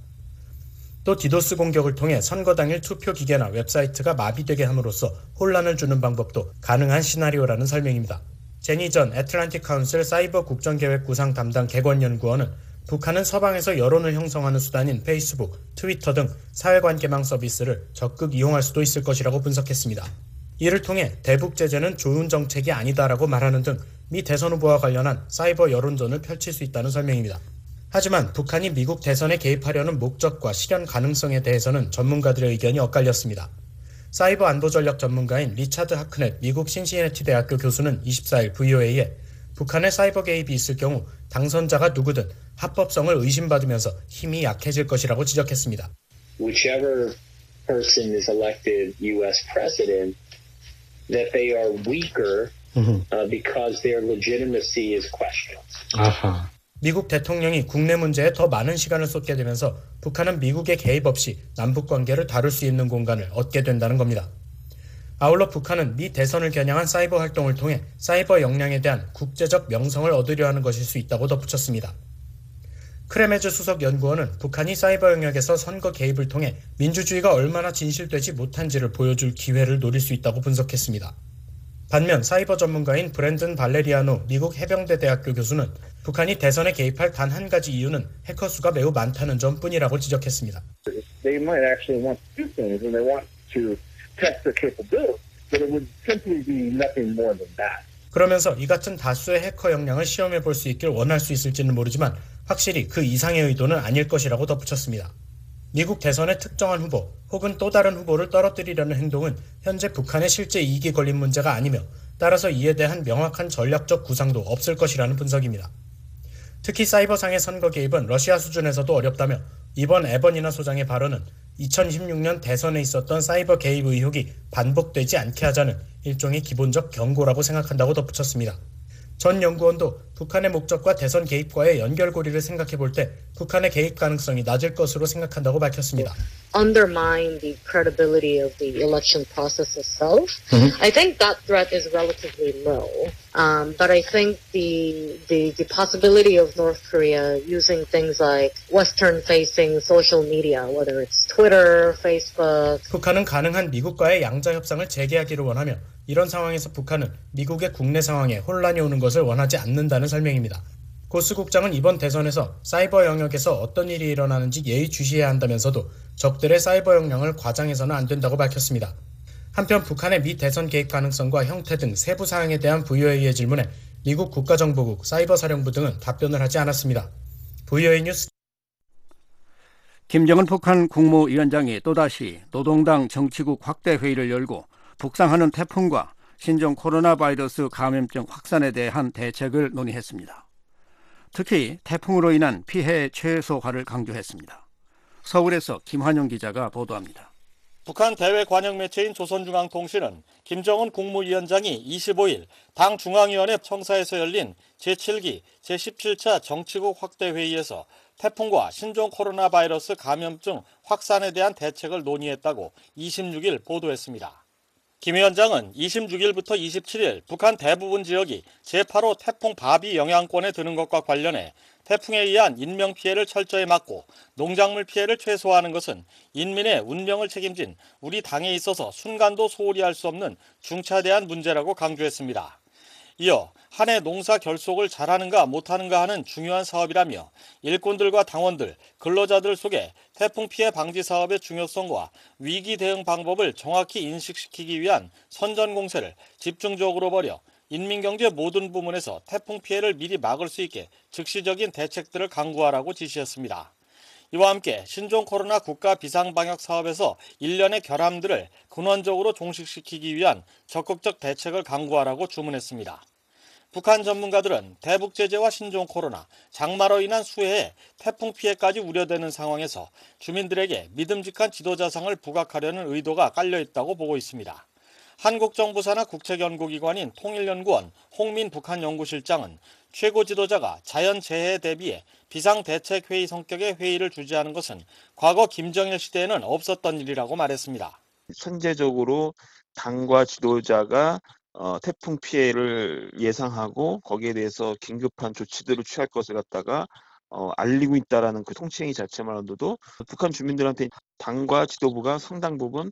Speaker 14: 또 디도스 공격을 통해 선거 당일 투표 기계나 웹사이트가 마비되게 함으로써 혼란을 주는 방법도 가능한 시나리오라는 설명입니다. 제니 전 애틀랜틱 카운슬 사이버 국정계획 구상 담당 객원연구원은 북한은 서방에서 여론을 형성하는 수단인 페이스북, 트위터 등 사회관계망 서비스를 적극 이용할 수도 있을 것이라고 분석했습니다. 이를 통해 대북 제재는 좋은 정책이 아니다라고 말하는 등 미 대선 후보와 관련한 사이버 여론전을 펼칠 수 있다는 설명입니다. 하지만 북한이 미국 대선에 개입하려는 목적과 실현 가능성에 대해서는 전문가들의 의견이 엇갈렸습니다. 사이버 안보 전략 전문가인 리차드 하크넷 미국 신시내티 대학교 교수는 24일 VOA에 북한의 사이버 개입이 있을 경우 당선자가 누구든 합법성을 의심받으면서 힘이 약해질 것이라고 지적했습니다.
Speaker 21: Whichever person is elected U.S. president, that they are weaker because their legitimacy is questioned.
Speaker 14: 미국 대통령이 국내 문제에 더 많은 시간을 쏟게 되면서 북한은 미국의 개입 없이 남북 관계를 다룰 수 있는 공간을 얻게 된다는 겁니다. 아울러 북한은 미 대선을 겨냥한 사이버 활동을 통해 사이버 역량에 대한 국제적 명성을 얻으려 하는 것일 수 있다고 덧붙였습니다. 크레메즈 수석 연구원은 북한이 사이버 영역에서 선거 개입을 통해 민주주의가 얼마나 진실되지 못한지를 보여줄 기회를 노릴 수 있다고 분석했습니다. 반면 사이버 전문가인 브랜든 발레리아노 미국 해병대 대학교 교수는 북한이 대선에 개입할 단 한 가지 이유는 해커 수가 매우 많다는 점뿐이라고 지적했습니다.
Speaker 15: They might actually want to do things and they want to test their capability, but it would simply be nothing more than that.
Speaker 14: 그러면서 이 같은 다수의 해커 역량을 시험해 볼 수 있길 원할 수 있을지는 모르지만 확실히 그 이상의 의도는 아닐 것이라고 덧붙였습니다. 미국 대선의 특정한 후보 혹은 또 다른 후보를 떨어뜨리려는 행동은 현재 북한의 실제 이익이 걸린 문제가 아니며 따라서 이에 대한 명확한 전략적 구상도 없을 것이라는 분석입니다. 특히 사이버상의 선거 개입은 러시아 수준에서도 어렵다며 이번 에버니나 소장의 발언은 2016년 대선에 있었던 사이버 개입 의혹이 반복되지 않게 하자는 일종의 기본적 경고라고 생각한다고 덧붙였습니다. 전 연구원도 북한의 목적과 대선 개입과의 연결고리를 생각해 볼 때 북한의 개입 가능성이 낮을 것으로 생각한다고 밝혔습니다.
Speaker 22: Undermine the credibility of the election process itself. I think that threat is relatively low. But I think the possibility of North Korea using things like Western-facing social media, whether it's Twitter, Facebook.
Speaker 14: 북한은 가능한 미국과의 양자 협상을 재개하기를 원하며 이런 상황에서 북한은 미국의 국내 상황에 혼란이 오는 것을 원하지 않는다는 설명입니다. 고스 국장은 이번 대선에서 사이버 영역에서 어떤 일이 일어나는지 예의주시해야 한다면서도 적들의 사이버 역량을 과장해서는 안 된다고 밝혔습니다. 한편 북한의 미 대선 개입 가능성과 형태 등 세부 사항에 대한 VOA의 질문에 미국 국가정보국 사이버사령부 등은 답변을 하지 않았습니다. VOA 뉴스
Speaker 3: 김정은 북한 국무위원장이 또다시 노동당 정치국 확대 회의를 열고 북상하는 태풍과 신종 코로나 바이러스 감염증 확산에 대한 대책을 논의했습니다. 특히 태풍으로 인한 피해 최소화를 강조했습니다. 서울에서 김환영 기자가 보도합니다.
Speaker 1: 북한 대외 관영 매체인 조선중앙통신은 김정은 국무위원장이 25일 당 중앙위원회 청사에서 열린 제7기 제17차 정치국 확대회의에서 태풍과 신종 코로나 바이러스 감염증 확산에 대한 대책을 논의했다고 26일 보도했습니다. 김 위원장은 26일부터 27일 북한 대부분 지역이 제8호 태풍 바비 영향권에 드는 것과 관련해 태풍에 의한 인명피해를 철저히 막고 농작물 피해를 최소화하는 것은 인민의 운명을 책임진 우리 당에 있어서 순간도 소홀히 할 수 없는 중차대한 문제라고 강조했습니다. 이어 한 해 농사 결속을 잘하는가 못하는가 하는 중요한 사업이라며 일꾼들과 당원들, 근로자들 속에 태풍 피해 방지 사업의 중요성과 위기 대응 방법을 정확히 인식시키기 위한 선전 공세를 집중적으로 벌여 인민경제 모든 부문에서 태풍 피해를 미리 막을 수 있게 즉시적인 대책들을 강구하라고 지시했습니다. 이와 함께 신종 코로나 국가 비상방역 사업에서 일련의 결함들을 근원적으로 종식시키기 위한 적극적 대책을 강구하라고 주문했습니다. 북한 전문가들은 대북 제재와 신종 코로나, 장마로 인한 수해에 태풍 피해까지 우려되는 상황에서 주민들에게 믿음직한 지도자상을 부각하려는 의도가 깔려있다고 보고 있습니다. 한국 정부 산하 국책연구기관인 통일연구원 홍민 북한연구실장은 최고 지도자가 자연재해에 대비해 비상대책회의 성격의 회의를 주재하는 것은 과거 김정일 시대에는 없었던 일이라고 말했습니다.
Speaker 2: 선제적으로 당과 지도자가 태풍 피해를 예상하고 거기에 대해서 긴급한 조치들을 취할 것을 갖다가 알리고 있다라는 그 통치행위 자체만으로도 북한 주민들한테 당과 지도부가 상당 부분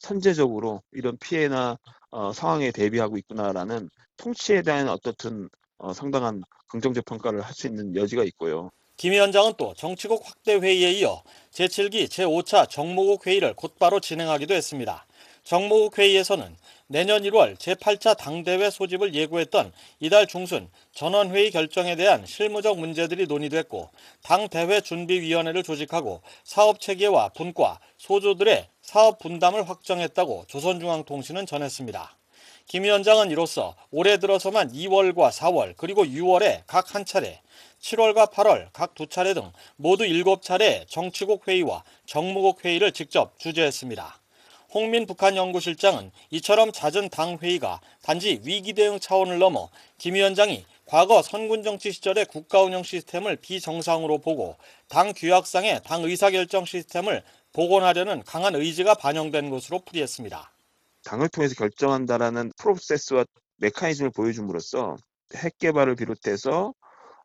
Speaker 2: 선제적으로 이런 피해나 상황에 대비하고 있구나라는 통치에 대한 어떻든 상당한 긍정적 평가를 할 수 있는 여지가 있고요.
Speaker 1: 김 위원장은 또 정치국 확대 회의에 이어 제7기 제5차 정모국 회의를 곧바로 진행하기도 했습니다. 정모국 회의에서는 내년 1월 제8차 당대회 소집을 예고했던 이달 중순 전원회의 결정에 대한 실무적 문제들이 논의됐고 당대회 준비위원회를 조직하고 사업체계와 분과 소조들의 사업 분담을 확정했다고 조선중앙통신은 전했습니다. 김 위원장은 이로써 올해 들어서만 2월과 4월 그리고 6월에 각 한 차례, 7월과 8월 각 2차례 등 모두 7차례 정치국 회의와 정무국 회의를 직접 주재했습니다. 홍민 북한연구실장은 이처럼 잦은 당 회의가 단지 위기 대응 차원을 넘어 김 위원장이 과거 선군정치 시절의 국가운영 시스템을 비정상으로 보고 당 규약상의 당 의사결정 시스템을 복원하려는 강한 의지가 반영된 것으로 풀이했습니다.
Speaker 2: 당을 통해서 결정한다라는 프로세스와 메커니즘을 보여줌으로써 핵 개발을 비롯해서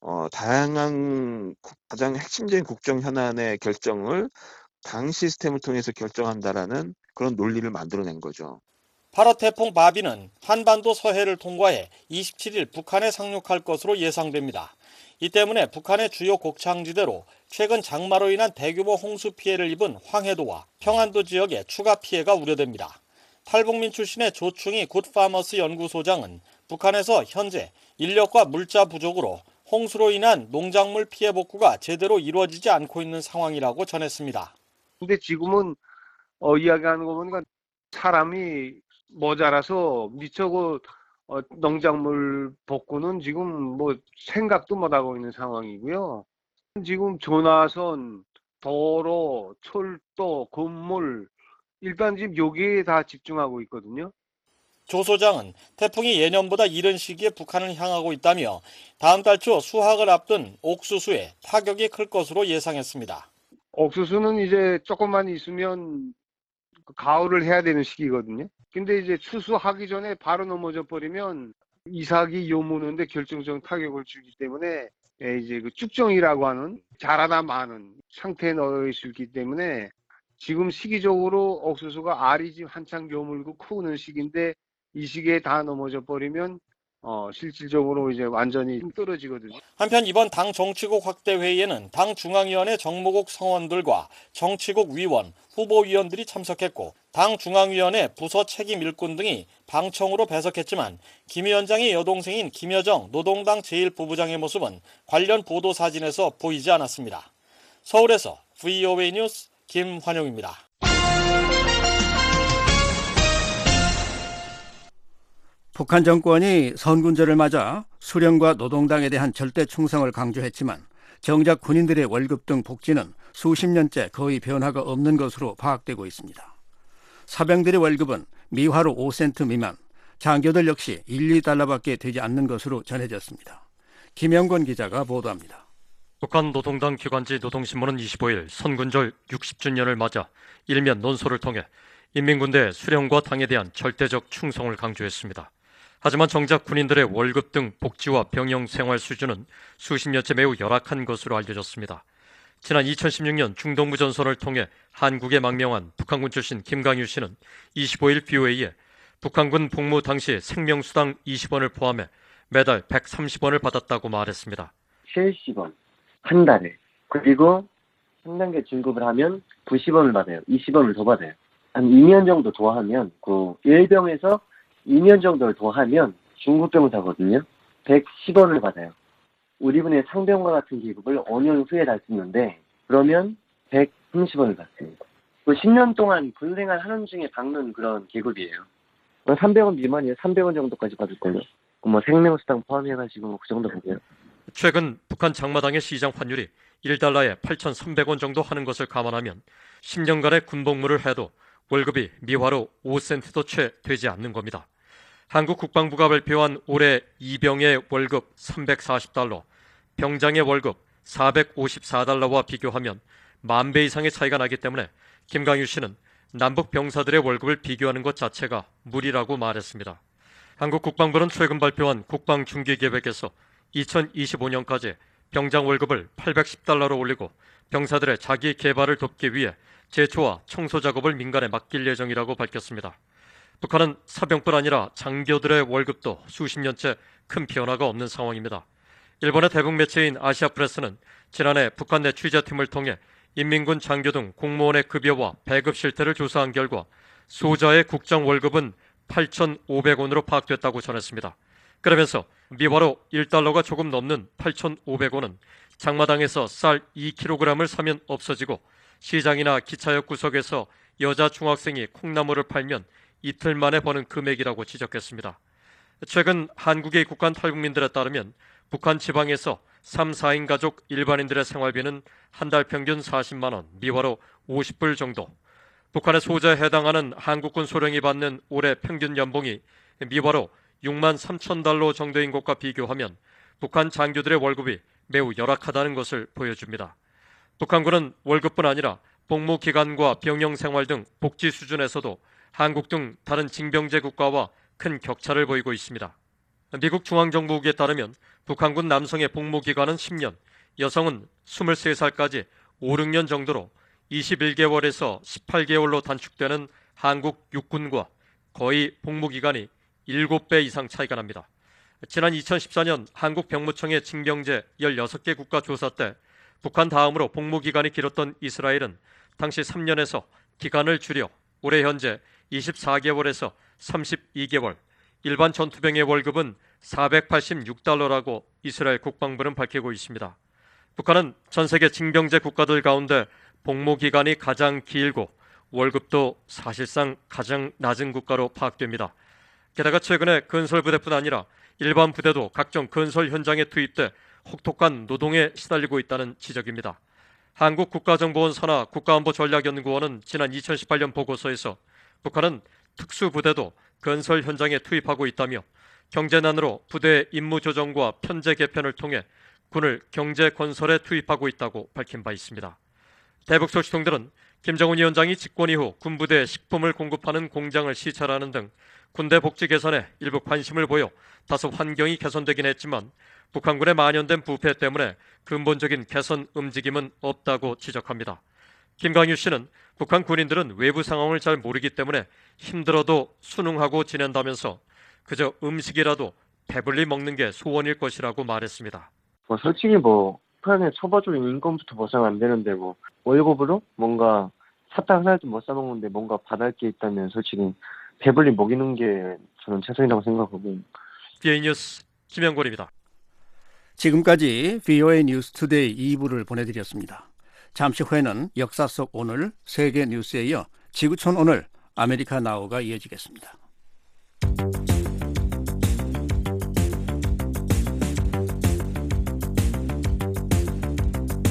Speaker 2: 다양한 가장 핵심적인 국정 현안의 결정을 당 시스템을 통해서 결정한다라는 그런 논리를 만들어낸 거죠.
Speaker 1: 8호 태풍 바비는 한반도 서해를 통과해 27일 북한에 상륙할 것으로 예상됩니다. 이 때문에 북한의 주요 곡창지대로 최근 장마로 인한 대규모 홍수 피해를 입은 황해도와 평안도 지역에 추가 피해가 우려됩니다. 탈북민 출신의 조충희 굿파머스 연구소장은 북한에서 현재 인력과 물자 부족으로 홍수로 인한 농작물 피해 복구가 제대로 이루어지지 않고 있는 상황이라고 전했습니다.
Speaker 23: 근데 지금은 이야기하는 거 보니까 사람이 모자라서 미처 농작물 복구는 지금 뭐 생각도 못 하고 있는 상황이고요. 지금 전화선, 도로, 철도, 건물 일단 지금 여기에 다 집중하고 있거든요.
Speaker 1: 조 소장은 태풍이 예년보다 이른 시기에 북한을 향하고 있다며 다음 달 초 수확을 앞둔 옥수수에 타격이 클 것으로 예상했습니다.
Speaker 23: 옥수수는 이제 조금만 있으면 가을을 해야 되는 시기거든요. 근데 이제 추수하기 전에 바로 넘어져 버리면 이삭이 요무는데 결정적 타격을 주기 때문에 이제 그 쭉정이라고 하는 자라다 마는 상태에 놓여 있기 때문에 지금 시기적으로 옥수수가 알이 지금 한창 요물고 크는 시기인데 이 시기에 다 넘어져 버리면 실질적으로 이제 완전히 떨어지거든요.
Speaker 1: 한편 이번 당 정치국 확대 회의에는 당 중앙위원회 정무국 성원들과 정치국 위원, 후보위원들이 참석했고 당 중앙위원회 부서 책임 일꾼 등이 방청으로 배석했지만 김 위원장의 여동생인 김여정 노동당 제1부부장의 모습은 관련 보도 사진에서 보이지 않았습니다. 서울에서 VOA 뉴스 김환용입니다.
Speaker 3: 북한 정권이 선군절을 맞아 수령과 노동당에 대한 절대 충성을 강조했지만 정작 군인들의 월급 등 복지는 수십 년째 거의 변화가 없는 것으로 파악되고 있습니다. 사병들의 월급은 미화로 5센트 미만, 장교들 역시 1, 2달러밖에 되지 않는 것으로 전해졌습니다. 김영권 기자가 보도합니다.
Speaker 4: 북한 노동당 기관지 노동신문은 25일 선군절 60주년을 맞아 일면 논소를 통해 인민군대 수령과 당에 대한 절대적 충성을 강조했습니다. 하지만 정작 군인들의 월급 등 복지와 병영 생활 수준은 수십 년째 매우 열악한 것으로 알려졌습니다. 지난 2016년 중동부 전선을 통해 한국에 망명한 북한군 출신 김강유 씨는 25일 BOA에 북한군 복무 당시 생명수당 20원을 포함해 매달 130원을 받았다고 말했습니다.
Speaker 5: 70원 한 달에, 그리고 3단계 진급을 하면 90원을 받아요. 20원을 더 받아요. 한 2년 정도 더하면, 그 일병에서 2년 정도를 더하면 중급병사거든요. 110원을 받아요. 우리 분의 상병과 같은 계급을 5년 후에 달 수 있는데, 그러면 130원을 받습니다. 10년 동안 군생활 하는 중에 받는 그런 계급이에요. 300원 미만이에요. 300원 정도까지 받을걸요. 뭐 생명수당 포함해가지고 그 정도 보게요.
Speaker 4: 최근 북한 장마당의 시장 환율이 1달러에 8,300원 정도 하는 것을 감안하면 10년간의 군복무를 해도 월급이 미화로 5센트도 채 되지 않는 겁니다. 한국 국방부가 발표한 올해 이병의 월급 340달러, 병장의 월급 454달러와 비교하면 10,000배 이상의 차이가 나기 때문에 김강유 씨는 남북 병사들의 월급을 비교하는 것 자체가 무리라고 말했습니다. 한국 국방부는 최근 발표한 국방중기계획에서 2025년까지 병장 월급을 810달러로 올리고 병사들의 자기 개발을 돕기 위해 제초와 청소 작업을 민간에 맡길 예정이라고 밝혔습니다. 북한은 사병뿐 아니라 장교들의 월급도 수십 년째 큰 변화가 없는 상황입니다. 일본의 대북 매체인 아시아프레스는 지난해 북한 내 취재팀을 통해 인민군 장교 등 공무원의 급여와 배급 실태를 조사한 결과 소자의 국장 월급은 8,500원으로 파악됐다고 전했습니다. 그러면서 미화로 1달러가 조금 넘는 8,500원은 장마당에서 쌀 2kg을 사면 없어지고 시장이나 기차역 구석에서 여자 중학생이 콩나물을 팔면 이틀 만에 버는 금액이라고 지적했습니다. 최근 한국에 입국한 탈북민들에 따르면 북한 지방에서 3, 4인 가족 일반인들의 생활비는 한 달 평균 40만 원, 미화로 50불 정도. 북한의 소자에 해당하는 한국군 소령이 받는 올해 평균 연봉이 미화로 6만 3천 달러 정도인 것과 비교하면 북한 장교들의 월급이 매우 열악하다는 것을 보여줍니다. 북한군은 월급뿐 아니라 복무 기간과 병영 생활 등 복지 수준에서도 한국 등 다른 징병제 국가와 큰 격차를 보이고 있습니다. 미국 중앙정보국에 따르면 북한군 남성의 복무 기간은 10년, 여성은 23살까지 5, 6년 정도로 21개월에서 18개월로 단축되는 한국 육군과 거의 복무 기간이 7배 이상 차이가 납니다. 지난 2014년 한국 병무청의 징병제 16개 국가 조사 때 북한 다음으로 복무 기간이 길었던 이스라엘은 당시 3년에서 기간을 줄여 올해 현재 24개월에서 32개월, 일반 전투병의 월급은 486달러라고 이스라엘 국방부는 밝히고 있습니다. 북한은 전 세계 징병제 국가들 가운데 복무 기간이 가장 길고 월급도 사실상 가장 낮은 국가로 파악됩니다. 게다가 최근에 건설부대뿐 아니라 일반 부대도 각종 건설 현장에 투입돼 혹독한 노동에 시달리고 있다는 지적입니다. 한국국가정보원 산하 국가안보전략연구원은 지난 2018년 보고서에서 북한은 특수부대도 건설 현장에 투입하고 있다며 경제난으로 부대의 임무 조정과 편제 개편을 통해 군을 경제 건설에 투입하고 있다고 밝힌 바 있습니다. 대북 소식통들은 김정은 위원장이 집권 이후 군부대에 식품을 공급하는 공장을 시찰하는 등 군대 복지 개선에 일부 관심을 보여 다소 환경이 개선되긴 했지만 북한군의 만연된 부패 때문에 근본적인 개선 움직임은 없다고 지적합니다. 김강유 씨는 북한 군인들은 외부 상황을 잘 모르기 때문에 힘들어도 순응하고 지낸다면서 그저 음식이라도 배불리 먹는 게 소원일 것이라고 말했습니다.
Speaker 5: 솔직히 북한의 초보적인 인권부터 보상 안 되는데 월급으로 뭔가 사탕 하나도 못 사 먹는데 뭔가 받을 게 있다면 솔직히 배불리 먹이는 게 저는 최선이라고 생각하고.
Speaker 4: BA 뉴스 김영권입니다.
Speaker 3: 지금까지 VOA 뉴스 투데이 2부를 보내드렸습니다. 잠시 후에는 역사 속 오늘 세계 뉴스에 이어 지구촌 오늘 아메리카 나우가 이어지겠습니다.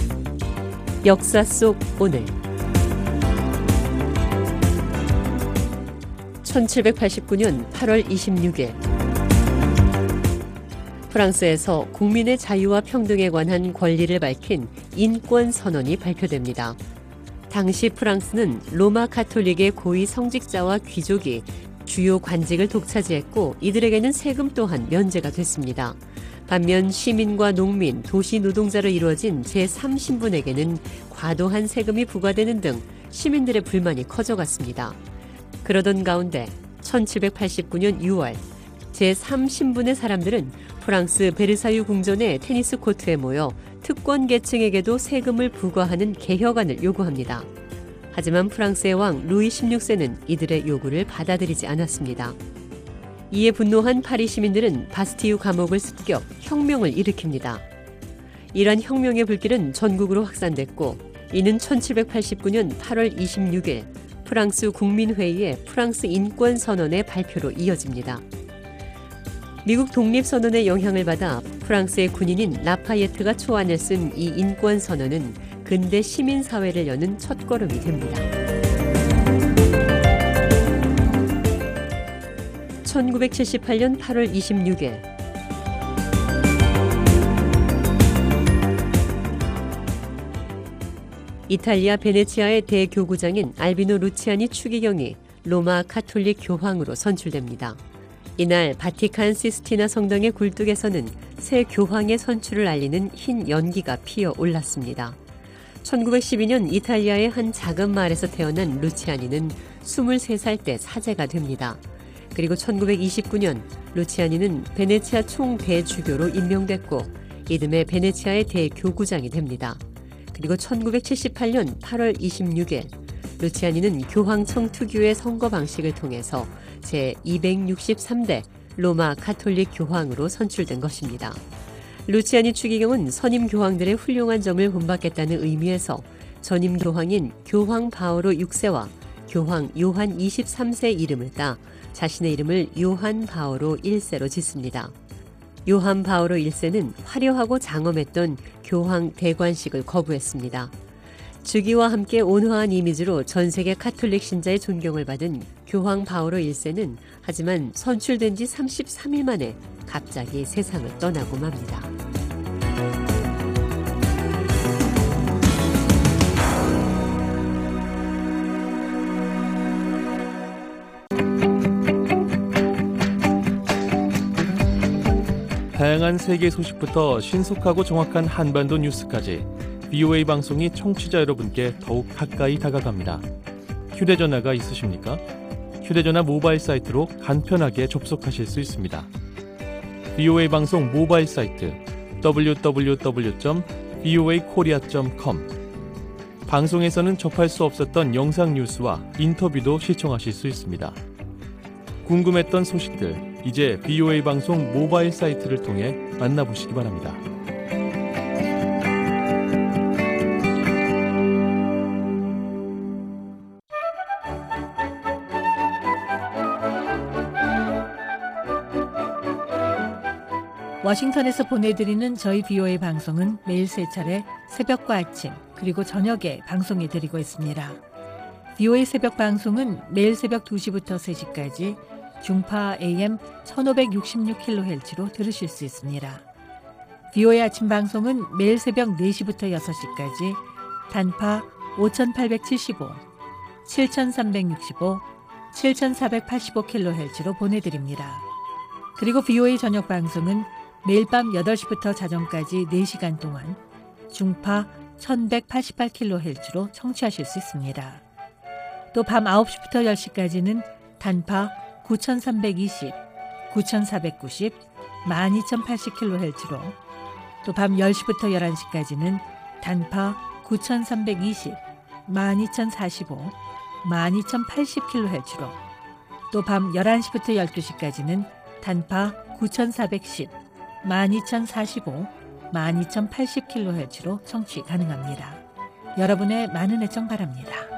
Speaker 7: 역사 속 오늘 1789년 8월 26일 프랑스에서 국민의 자유와 평등에 관한 권리를 밝힌 인권선언이 발표됩니다. 당시 프랑스는 로마 가톨릭의 고위 성직자와 귀족이 주요 관직을 독차지했고 이들에게는 세금 또한 면제가 됐습니다. 반면 시민과 농민, 도시 노동자로 이루어진 제3신분에게는 과도한 세금이 부과되는 등 시민들의 불만이 커져갔습니다. 그러던 가운데 1789년 6월 제3신분의 사람들은 프랑스 베르사유 궁전의 테니스 코트에 모여 특권 계층에게도 세금을 부과하는 개혁안을 요구합니다. 하지만 프랑스의 왕 루이 16세는 이들의 요구를 받아들이지 않았습니다. 이에 분노한 파리 시민들은 바스티유 감옥을 습격, 혁명을 일으킵니다. 이러한 혁명의 불길은 전국으로 확산됐고 이는 1789년 8월 26일 프랑스 국민회의의 프랑스 인권선언의 발표로 이어집니다. 미국 독립선언의 영향을 받아 프랑스의 군인인 라파예트가 초안을 쓴 이 인권선언은 근대 시민사회를 여는 첫걸음이 됩니다. 1978년 8월 26일 이탈리아 베네치아의 대교구장인 알비노 루치아니 추기경이 로마 가톨릭 교황으로 선출됩니다. 이날 바티칸 시스티나 성당의 굴뚝에서는 새 교황의 선출을 알리는 흰 연기가 피어 올랐습니다. 1912년 이탈리아의 한 작은 마을에서 태어난 루치아니는 23살 때 사제가 됩니다. 그리고 1929년 루치아니는 베네치아 총대주교로 임명됐고 이듬해 베네치아의 대교구장이 됩니다. 그리고 1978년 8월 26일 루치아니는 교황청 특유의 선거 방식을 통해서 제263대 로마 가톨릭 교황으로 선출된 것입니다. 루치아니 추기경은 선임 교황들의 훌륭한 점을 본받겠다는 의미에서 전임 교황인 교황 바오로 6세와 교황 요한 23세 이름을 따 자신의 이름을 요한 바오로 1세로 짓습니다. 요한 바오로 1세는 화려하고 장엄했던 교황 대관식을 거부했습니다. 즉위와 함께 온화한 이미지로 전 세계 가톨릭 신자의 존경을 받은 교황 바오로 1세는 하지만 선출된 지 33일 만에 갑자기 세상을 떠나고 맙니다.
Speaker 8: 다양한 세계 소식부터 신속하고 정확한 한반도 뉴스까지 VOA 방송이 청취자 여러분께 더욱 가까이 다가갑니다. 휴대전화가 있으십니까? 휴대전화 모바일 사이트로 간편하게 접속하실 수 있습니다. VOA 방송 모바일 사이트 www.voakorea.com 방송에서는 접할 수 없었던 영상 뉴스와 인터뷰도 시청하실 수 있습니다. 궁금했던 소식들 이제 VOA 방송 모바일 사이트를 통해 만나보시기 바랍니다.
Speaker 10: 워싱턴에서 보내드리는 저희 VOA 방송은 매일 3차례 새벽과 아침 그리고 저녁에 방송해드리고 있습니다. VOA 새벽 방송은 매일 새벽 2시부터 3시까지 중파 AM 1566kHz로 들으실 수 있습니다. VOA 아침 방송은 매일 새벽 4시부터 6시까지 단파 5875, 7365, 7485kHz로 보내드립니다. 그리고 VOA 저녁 방송은 매일 밤 8시부터 자정까지 4시간 동안 중파 1188kHz로 청취하실 수 있습니다. 또 밤 9시부터 10시까지는 단파 9320, 9490, 12080kHz로 또 밤 10시부터 11시까지는 단파 9320, 12045, 12080kHz로 또 밤 11시부터 12시까지는 단파 9410, 12045, 12080kHz로 청취 가능합니다. 여러분의 많은 애청 바랍니다.